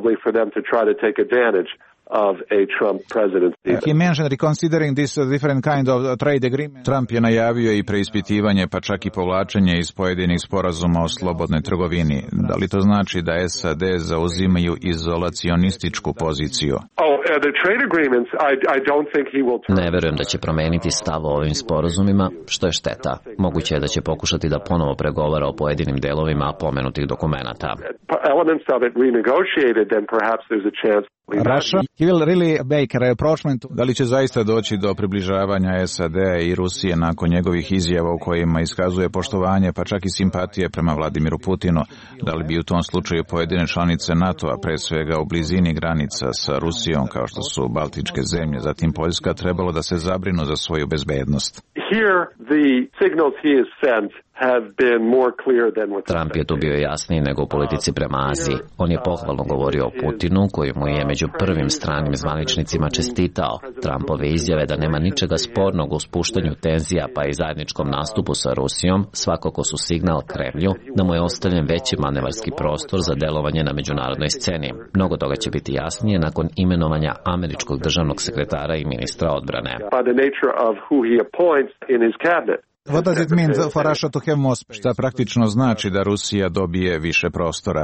Of a Trump presidency. He mentioned reconsidering this different kind of trade agreement. Trump je najavio i preispitivanje, pa čak i povlačenje iz pojedinih sporazuma o slobodnoj trgovini. Da li to znači da S A D zauzimaju izolacionističku poziciju? Oh, uh, the trade agreements, I, I don't think he will turn. Ne verujem da će promeniti stav o ovim sporazumima, što je šteta. Moguće je da će pokušati da ponovo pregovara o pojedinim delovima pomenutih dokumenata. Elements of it renegotiated, then perhaps there's a chance. Russia, he will really make a rapprochement. Da li će zaista doći do približavanja S A D-a i Rusije nakon njegovih izjava u kojima iskazuje poštovanje pa čak i simpatije prema Vladimiru Putinu? Da li bi u tom slučaju pojedine članice NATO-a, pre svega u blizini granica sa Rusijom kao što su Baltičke zemlje, zatim Poljska, trebalo da se zabrinu za svoju bezbednost? Here the signals he has sent have been more clear than what Trump je tu bio jasniji nego u politici prema Aziji. On je pohvalno govorio o Putinu, koji mu je među prvim stranim zvaničnicima čestitao. Trumpove izjave da nema ničega spornog u spuštanju tenzija pa i zajedničkom nastupu sa Rusijom svakako su signal Kremlju da mu je ostavljen veći manevarski prostor za delovanje na međunarodnoj sceni. Mnogo toga će biti jasnije nakon imenovanja američkog državnog sekretara i ministra odbrane. By the nature of who he appoints in his cabinet. What does it mean for Russia to have more space? Šta praktično znači da Rusija dobije više prostora?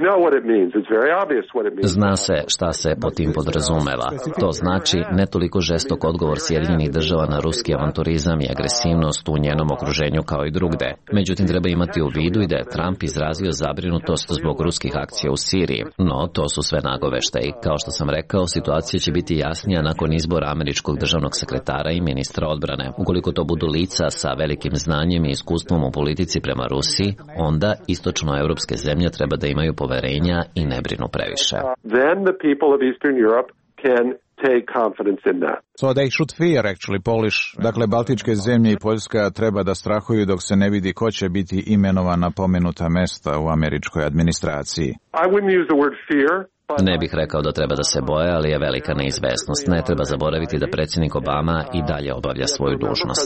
Zna se šta se po tim podrazumeva. To znači ne toliko žestok odgovor Sjedinjenih država na ruski avanturizam i agresivnost u njenom okruženju kao i drugde. Međutim, treba imati u vidu i da je Trump izrazio zabrinutost zbog ruskih akcija u Siriji. No, to su sve nagoveštaji. Kao što sam rekao, situacija će biti jasnija nakon izbora američkog državnog sekretara i ministra odbrane. Ukoliko to budu lica sa velikim znanjem i iskustvom u politici prema Rusiji, onda istočnoevropske zemlje treba da imaju poverenja i ne brinu previše. Then the people of Eastern Europe can take confidence in that. So they should fear actually Polish. Dakle, Baltičke zemlje i Poljska treba da strahuju dok se ne vidi ko će biti imenovan na pomenuta mesta u američkoj administraciji. I wouldn't use the word fear. Ne bih rekao da treba da se boje, ali je velika neizvesnost. Ne treba zaboraviti da predsjednik Obama i dalje obavlja svoju dužnost.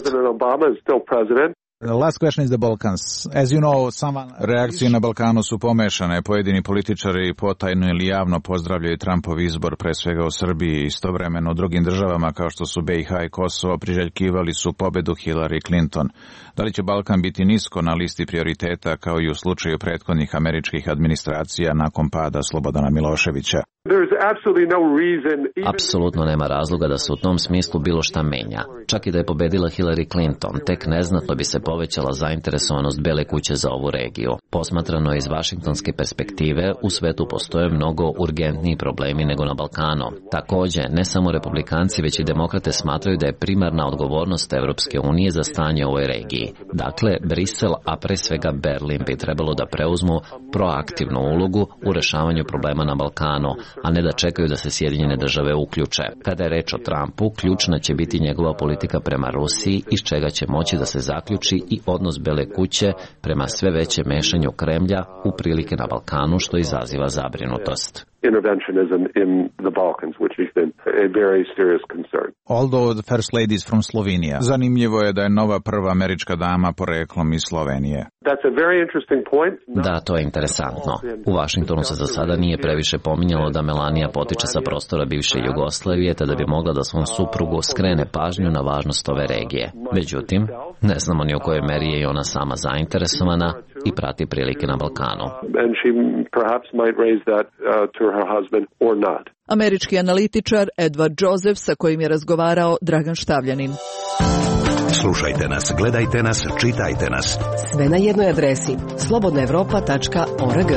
Last question is the Balkans. As you know, someone... Reakcije na Balkanu su pomešane. Pojedini političari potajno ili javno pozdravljaju Trumpov izbor, pre svega u Srbiji, istovremeno u drugim državama kao što su B i H i Kosovo priželjkivali su pobedu Hillary Clinton. Da li će Balkan biti nisko na listi prioriteta kao i u slučaju prethodnih američkih administracija nakon pada Slobodana Miloševića? Apsolutno nema razloga da se u tom smislu bilo šta menja. Čak i da je pobedila Hillary Clinton, tek neznatno bi se povećala zainteresovanost Bele kuće za ovu regiju. Posmatrano iz vašingtonske perspektive, u svetu postoje mnogo urgentniji problemi nego na Balkanu. Takođe, ne samo republikanci, već i demokrate smatraju da je primarna odgovornost Evropske unije za stanje u ovoj regiji. Dakle, Brisel, a pre svega Berlin, bi trebalo da preuzmu proaktivnu ulogu u rešavanju problema na Balkanu, a ne da čekaju da se Sjedinjene države uključe. Kada je reč o Trumpu, ključna će biti njegova politika prema Rusiji, iz čega će moći da se zaključi i odnos Bele kuće prema sve veće mešanju Kremlja u prilike na Balkanu, što izaziva zabrinutost. Interventionism in the Balkans, which has been a very serious concern. Although the first lady is from Slovenia. Zanimljivo je da je nova prva američka dama poreklom iz Slovenije. That's a very interesting point. Da, to je interesantno. U Vašingtonu se za sada nije previše pominjalo da Melania potiče sa prostora bivše Jugoslavije, te da bi mogla da svom suprugu skrene pažnju na važnost ove regije. Međutim, ne znamo ni u kojoj meri je i ona sama zainteresovana i prati prilike na Balkanu. And she perhaps might raise that uh, to her husband or not. Američki analitičar Edward Joseph, sa kojim je razgovarao Dragan Štavljanin. Slušajte nas, gledajte nas, čitajte nas. Sve na jednoj adresi slobodna evropa tačka org.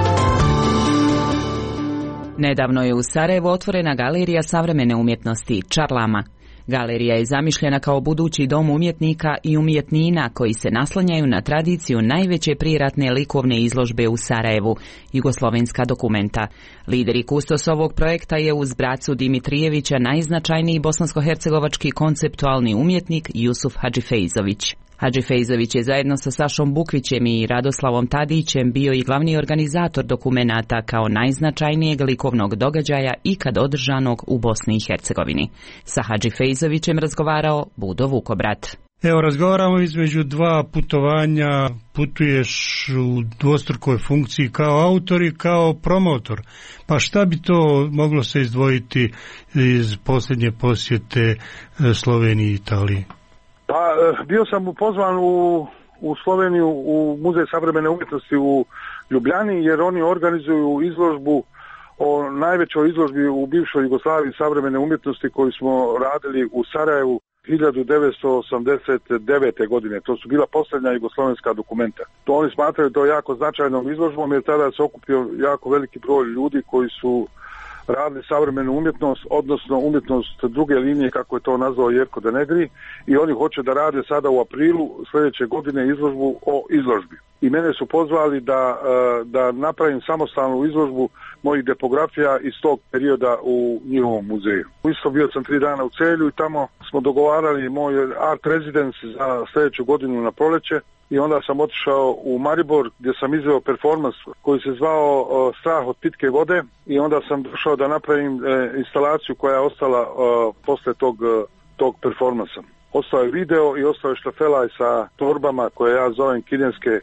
Nedavno je u Sarajevu otvorena galerija savremene umjetnosti Čarlama. Galerija je zamišljena kao budući dom umjetnika i umjetnina koji se naslanjaju na tradiciju najveće prijeratne likovne izložbe u Sarajevu, jugoslovenska dokumenta. Lider i kustos ovog projekta je uz bracu Dimitrijevića najznačajniji bosansko-hercegovački konceptualni umjetnik Jusuf Hadžifejzović. Hadžifejzović je zajedno sa Sašom Bukvićem i Radoslavom Tadićem bio i glavni organizator dokumenata kao najznačajnijeg likovnog događaja ikad održanog u Bosni i Hercegovini. Sa Hadžifejzovićem razgovarao Budo Vukobrat. Evo, razgovaramo između dva putovanja, putuješ u dvostrukoj funkciji kao autor i kao promotor. Pa šta bi to moglo se izdvojiti iz posljednje posjete Sloveniji i Italiji? Pa, bio sam pozvan u, u Sloveniju u Muzej savremene umjetnosti u Ljubljani, jer oni organizuju izložbu o najvećoj izložbi u bivšoj Jugoslaviji savremene umjetnosti koju smo radili u Sarajevu hiljadu devetsto osamdeset devete. godine. To su bila posljednja jugoslovenska dokumenta. To oni smatraju to jako značajnom izložbom, jer tada se okupio jako veliki broj ljudi koji su radili savremenu umjetnost, odnosno umjetnost druge linije, kako je to nazvao Jerko de Negri, i oni hoće da rade sada u aprilu sljedeće godine izložbu o izložbi. I mene su pozvali da, da napravim samostalnu izložbu mojih depografija iz tog perioda u njihovom muzeju. Isto bio sam tri dana u Celju i tamo smo dogovarali moj art residence za sljedeću godinu na proleće. I onda sam otišao u Maribor gdje sam izveo performans koji se zvao uh, Strah od pitke vode, i onda sam došao da napravim uh, instalaciju koja je ostala uh, posle tog, uh, tog performansa. Ostao je video i ostao je štafelaj sa torbama koje ja zovem kineske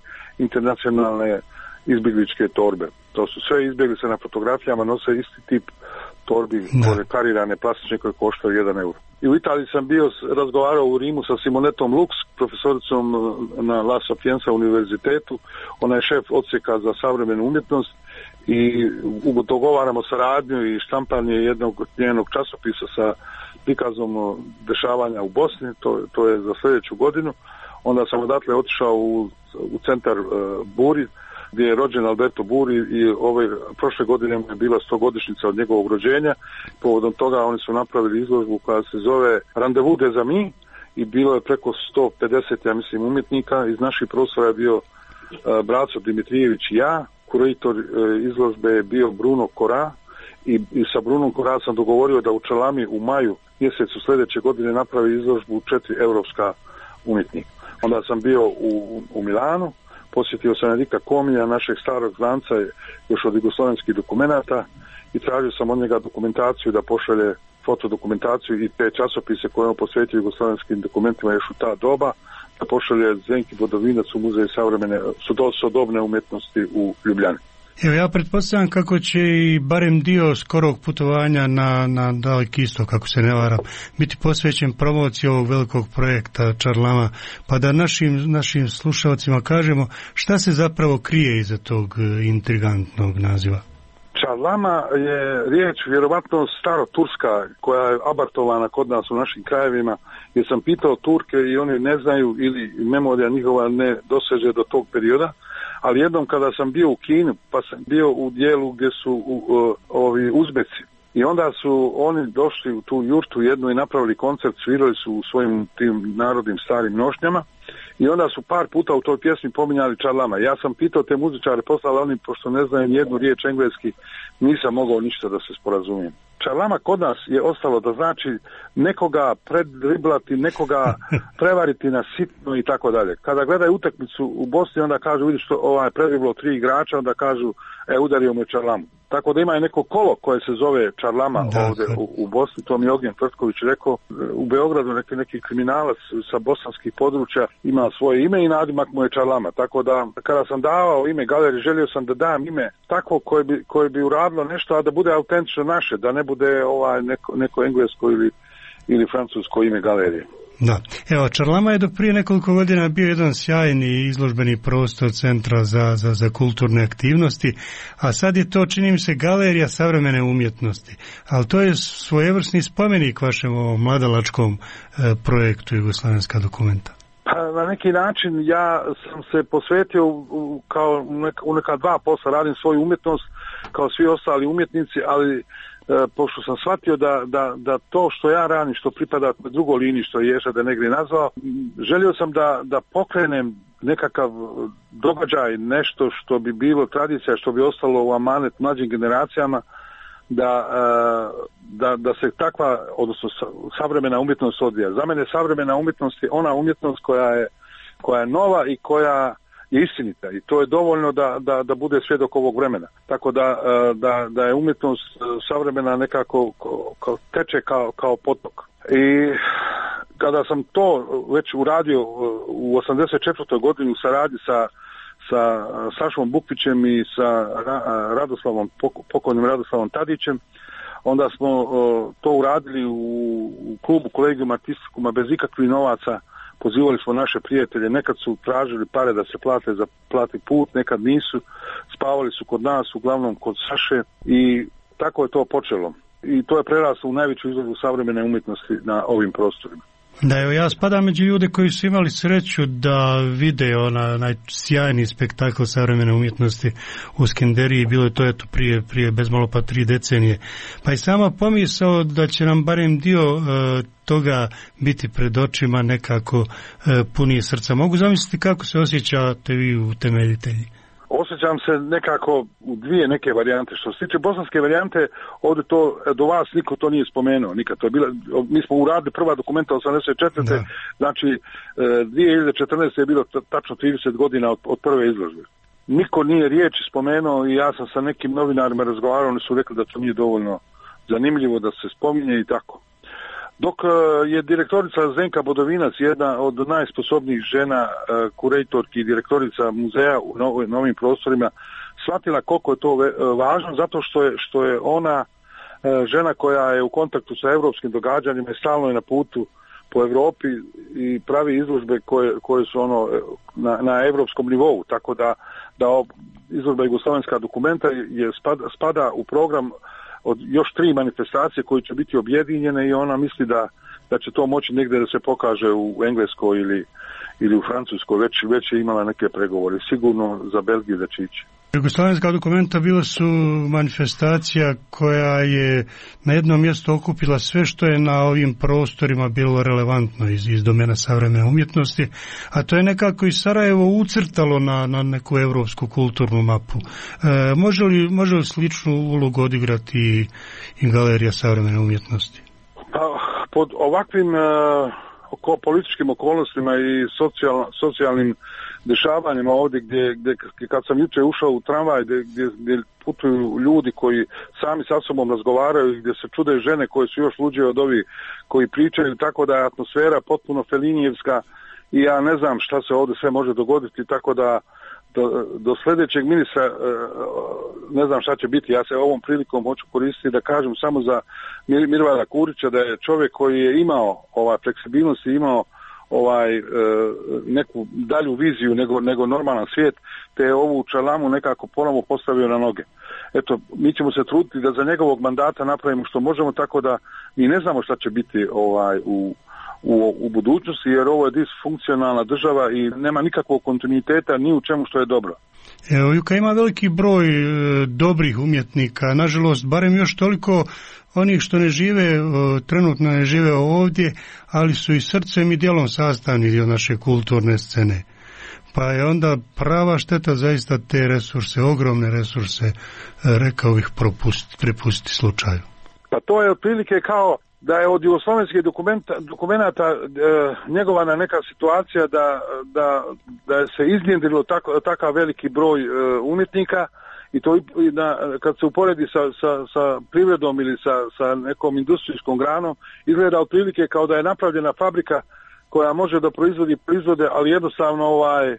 internacionalne izbjegličke torbe. To su sve izbjeglice na fotografijama, nose isti tip torbi koje karirane plastične koje koštaju jedan euro. I u Italiji sam bio, razgovarao u Rimu sa Simonetom Lux, profesoricom na La Sapienza univerzitetu. Ona je šef odsjeka za savremenu umjetnost i dogovaramo saradnju i štampanje jednog njenog časopisa sa prikazom dešavanja u Bosni, to, to je za sljedeću godinu. Onda sam odatle otišao u, u centar uh, Buri, gdje je rođen Alberto Buri i ove, prošle godine je bila stogodišnjica od njegovog rođenja. Povodom toga oni su napravili izložbu koja se zove Rendezvous des Amis i bilo je preko sto pedeset, ja mislim, umjetnika. Iz naših prostora je bio uh, Braco Dimitrijević i ja. Kurator uh, izložbe je bio Bruno Kora i, i sa Brunom Kora sam dogovorio da u Čalami u maju mjesecu sljedeće godine napravi izložbu četiri europska umjetnika. Onda sam bio u, u Milanu, posjetio sam Enrika Komija, našeg starog znanca još od jugoslovenskih dokumenata i tražio sam od njega dokumentaciju da pošalje fotodokumentaciju i te časopise koje on posvetio jugoslovenskim dokumentima još u ta doba, da pošalje Zdenki Bodovinac u Muzej savremene sodobne umjetnosti u Ljubljani. Evo, ja pretpostavljam kako će i barem dio skorog putovanja na, na Daleki istok, kako se ne varam, biti posvećen promociji ovog velikog projekta Čarlama, pa da našim, našim slušalcima kažemo šta se zapravo krije iza tog intrigantnog naziva. Čarlama je riječ vjerovatno staroturska koja je abartovana kod nas u našim krajevima, jer sam pitao Turke i oni ne znaju ili memorija njihova ne doseže do tog perioda. Ali jednom kada sam bio u Kini, pa sam bio u dijelu gdje su u, u, ovi Uzbeci. I onda su oni došli u tu jurtu jednu i napravili koncert, svirali su u svojim tim narodnim starim nošnjama. I onda su par puta u toj pjesmi pominjali Čarlama. Ja sam pitao te muzičare, poslali oni, pošto ne znaju jednu riječ engleski, nisam mogao ništa da se sporazumijem. Čarlama kod nas je ostalo da znači nekoga predriblati, nekoga prevariti na sitno i tako dalje. Kada gledaju utakmicu u Bosni, onda kažu, vidiš što ovaj predriblo tri igrača, onda kažu, e, udario mu je Čarlamu. Tako da ima i neko kolo koje se zove Čarlama da, ovdje u, u Bosni, to mi je Ognjen Tvrtković rekao. U Beogradu neki, neki kriminalac sa bosanskih područja ima svoje ime i nadimak mu je Čarlama. Tako da kada sam davao ime galeriji, želio sam da dam ime takvo koje bi, koje bi uradilo nešto, a da bude autentično naše, da ne bude ovaj neko, neko englesko ili, ili francusko ime galerije. Da. Evo, Čarlama je do prije nekoliko godina bio jedan sjajni izložbeni prostor Centra za, za, za kulturne aktivnosti, a sad je to, čini mi se, Galerija savremene umjetnosti. Ali to je svojevrsni spomenik vašem ovom mladalačkom e, projektu Jugoslavenska dokumenta. Pa, na neki način ja sam se posvetio u, kao neka, u neka dva posla, radim svoju umjetnost kao svi ostali umjetnici, ali E, pošto sam shvatio da, da, da to što ja radim, što pripada drugoj liniji, što je Ješa da negdje nazvao, želio sam da, da pokrenem nekakav događaj, nešto što bi bilo tradicija, što bi ostalo u amanet mlađim generacijama, da, da, da se takva, odnosno savremena umjetnost odvija. Za mene savremena umjetnost je ona umjetnost koja je, koja je nova i koja je istinita i to je dovoljno da, da, da bude svjedok ovog vremena. Tako da, da, da je umjetnost savremena nekako kao, teče kao, kao potok. I kada sam to već uradio u osamdeset četvrtoj godini u saradnji sa, sa Sašom Bukvićem i sa Radoslavom, pokojnim Radoslavom Tadićem, onda smo to uradili u, u klubu Kolegium Artisticuma bez ikakvih novaca. Pozivali smo naše prijatelje, nekad su tražili pare da se plate za plati put, nekad nisu, spavali su kod nas, uglavnom kod Saše i tako je to počelo. I to je preraslo u najveću izložbu savremene umjetnosti na ovim prostorima. Da, evo, ja spadam među ljude koji su imali sreću da vide ona najsjajni spektakl savremene umjetnosti u Skenderiji, bilo je to eto prije, prije bez malo pa tri decenije. Pa i sama pomisao da će nam barem dio e, toga biti pred očima nekako e, punije srca. Mogu zamisliti kako se osjećate vi utemeljitelji? Osjećam se nekako u dvije neke varijante. Što se tiče bosanske varijante, ovdje to, do vas niko to nije spomenuo, nikad. To je bila, mi smo uradili prva dokumenta osamdeset četvrte. Da. Znači, dvije hiljade četrnaeste je bilo tačno trideset godina od, od prve izložbe. Niko nije riječi spomenuo i ja sam sa nekim novinarima razgovarao, oni su rekli da to nije dovoljno zanimljivo da se spominje i tako. Dok je direktorica Zdenka Bodovinac, jedna od najsposobnijih žena, kuratorki i direktorica muzeja u novim prostorima, shvatila koliko je to važno, zato što je, što je ona žena koja je u kontaktu sa europskim događanjima i stalno je na putu po Europi i pravi izložbe koje, koje su ono na, na europskom nivou, tako da, da izložba Jugoslavenska dokumenta je spada, spada u program od još tri manifestacije koje će biti objedinjene i ona misli da, da će to moći negdje da se pokaže u Engleskoj ili, ili u Francuskoj, već, već je imala neke pregovore, sigurno za Belgiju da će ići. Jugoslavenska dokumenta bila su manifestacija koja je na jednom mjestu okupila sve što je na ovim prostorima bilo relevantno iz, iz domena savremene umjetnosti, a to je nekako i Sarajevo ucrtalo na, na neku evropsku kulturnu mapu. E, može li, može li sličnu ulogu odigrati i, i Galerija savremene umjetnosti? Pa, pod ovakvim e, oko, političkim okolnostima i socijal, socijalnim dešavanjima ovdje gdje, gdje kad sam jučer ušao u tramvaj gdje, gdje, gdje putuju ljudi koji sami sa sobom razgovaraju i gdje se čude žene koje su još luđe od ovih koji pričaju, tako da je atmosfera potpuno felinijevska i ja ne znam šta se ovdje sve može dogoditi, tako da do, do sljedećeg ministra ne znam šta će biti. Ja se ovom prilikom hoću koristiti da kažem samo za Mir, Mirvana Kurića da je čovjek koji je imao ovaj fleksibilnost i imao ovaj e, neku dalju viziju nego, nego normalan svijet, te je ovu čalamu nekako ponovo postavio na noge. Eto, mi ćemo se truditi da za njegovog mandata napravimo što možemo, tako da mi ne znamo šta će biti ovaj u, u, u budućnosti, jer ovo je disfunkcionalna država i nema nikakvog kontinuiteta ni u čemu što je dobro. Evo, Juka ima veliki broj e, dobrih umjetnika, nažalost, barem još toliko onih što ne žive, trenutno ne žive ovdje, ali su i srcem i djelom sastavni dio naše kulturne scene. Pa je onda prava šteta zaista te resurse, ogromne resurse, rekao bih, propustiti, prepustiti slučaju. Pa to je otprilike kao da je od jugoslovenskih dokumenata e, njegovana neka situacija da, da, da se iznjedrilo tako, takav veliki broj e, umjetnika, i to i na, kad se uporedi sa, sa, sa privredom ili sa, sa nekom industrijskom granom, izgleda otprilike kao da je napravljena fabrika koja može da proizvodi proizvode, ali jednostavno ovaj e,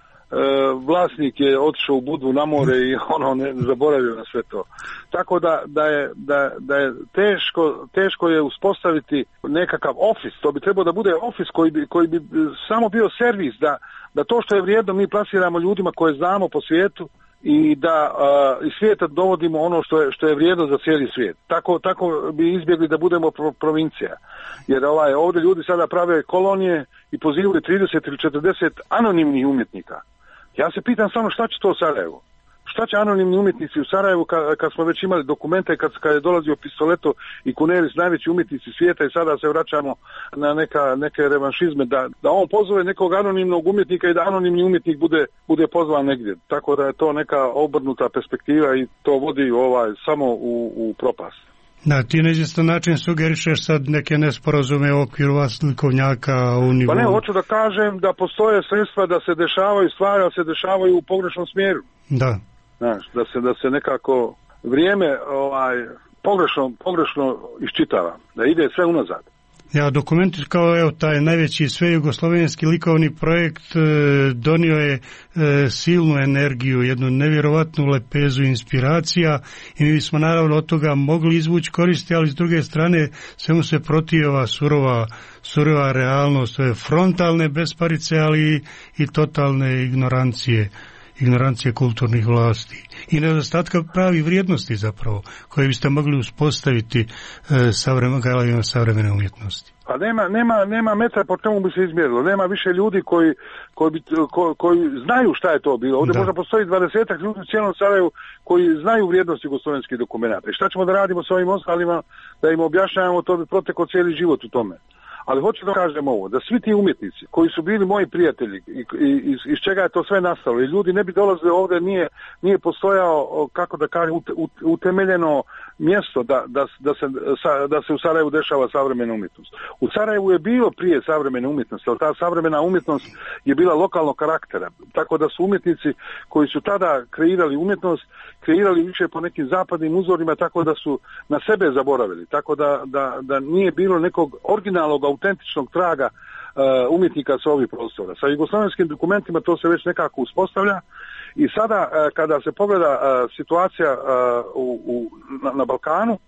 vlasnik je otišao u Budvu na more i ono ne zaboravio na sve to. Tako da, da je, da, da je teško, teško je uspostaviti nekakav ofis, to bi trebao da bude ofis koji bi, koji bi samo bio servis, da, da to što je vrijedno mi plasiramo ljudima koje znamo po svijetu, i da uh, iz svijeta dovodimo ono što je, što je vrijedno za cijeli svijet. Tako, tako bi izbjegli da budemo pro, provincija. Jer ovaj, ovdje ljudi sada prave kolonije i pozivaju trideset ili četrdeset anonimnih umjetnika. Ja se pitam samo šta će to Sarajevo? Šta će anonimni umjetnici u Sarajevu kad, kad smo već imali dokumente, kad, kad je dolazio Pistoleto i Kuneris, najveći umjetnici svijeta, i sada se vraćamo na neka, neke revanšizme, da, da on pozove nekog anonimnog umjetnika i da anonimni umjetnik bude, bude pozvan negdje. Tako da je to neka obrnuta perspektiva i to vodi ovaj samo u, u propast. Da, ti na izvjestan način sugerišeš sad neke nesporazume u okviru vas likovnjaka u nivou. Pa ne, hoću da kažem da postoje sredstva da se dešavaju stvari, ali se dešavaju u pogrešnom smjeru. Da. Znaš, da se, da se nekako vrijeme ovaj, pogrešno, pogrešno iščitava, da ide sve unazad. Ja, dokument kao evo taj najveći sve jugoslovenski likovni projekt e, donio je e, silnu energiju, jednu nevjerovatnu lepezu inspiracija i mi smo naravno od toga mogli izvući koristi, ali s druge strane svemu se protivi ova surova, surova realnost, ove frontalne besparice, ali i, i totalne ignorancije. ignorancije kulturnih vlasti i nedostatka pravi vrijednosti zapravo koje biste mogli uspostaviti e, savremen, galerijama savremene umjetnosti. Pa nema, nema, nema metra po čemu bi se izmjerilo, nema više ljudi koji, koji, bi, ko, koji znaju šta je to bilo. Ovdje da. Možda postoji dvadesetak ljudi u cijelom Sarajevu koji znaju vrijednost jugoslovenskih dokumenata. I šta ćemo da radimo s ovim ostalima, da im objašnjavamo, to bi protekao cijeli život u tome. Ali hoću da kažem ovo, da svi ti umjetnici koji su bili moji prijatelji i, i iz, iz čega je to sve nastalo, i ljudi ne bi dolazili ovdje, nije, nije postojao, kako da kažem, utemeljeno mjesto da, da, da, se, da se u Sarajevu dešava savremena umjetnost. U Sarajevu je bilo prije savremene umjetnosti, ali ta savremena umjetnost je bila lokalnog karaktera, tako da su umjetnici koji su tada kreirali umjetnost, kreirali više po nekim zapadnim uzorima, tako da su na sebe zaboravili, tako da, da, da nije bilo nekog originalnog autentičnog traga uh, umjetnika sa ovih prostora. Sa jugoslovenskim dokumentima to se već nekako uspostavlja i sada uh, kada se pogleda uh, situacija uh, u, u, na, na Balkanu,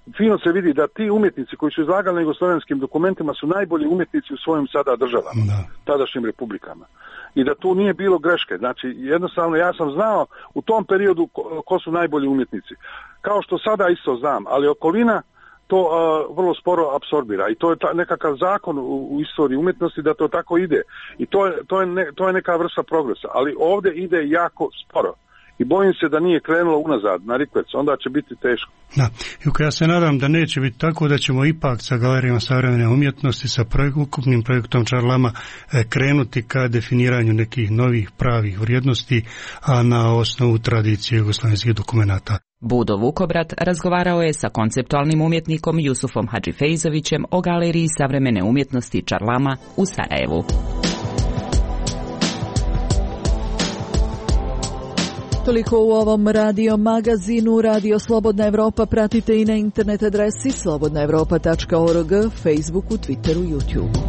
fino se vidi da ti umjetnici koji su izlagali na jugoslovenskim dokumentima su najbolji umjetnici u svojim sada državama, da. tadašnjim republikama. I da tu nije bilo greške. Znači, jednostavno ja sam znao u tom periodu ko, ko su najbolji umjetnici. Kao što sada isto znam, ali okolina to uh, vrlo sporo apsorbira i to je ta, nekakav zakon u, u istoriji umjetnosti da to tako ide. I to je, to je, ne, to je neka vrsta progresa, ali ovdje ide jako sporo. I bojim se da nije krenulo unazad na rikvec, onda će biti teško. Da, Juko, ja se nadam da neće biti tako, da ćemo ipak sa Galerijom savremene umjetnosti, sa projek, ukupnim projektom Čarlama e, krenuti ka definiranju nekih novih pravih vrijednosti, a na osnovu tradicije jugoslavenskih dokumenata. Budo Vukobrat razgovarao je sa konceptualnim umjetnikom Jusufom Hadžifejzovićem o Galeriji savremene umjetnosti Čarlama u Sarajevu. Toliko u ovom radio magazinu. Radio Slobodna Evropa pratite i na internet adresi slobodna evropa tačka org, Facebooku, Twitteru, YouTubeu.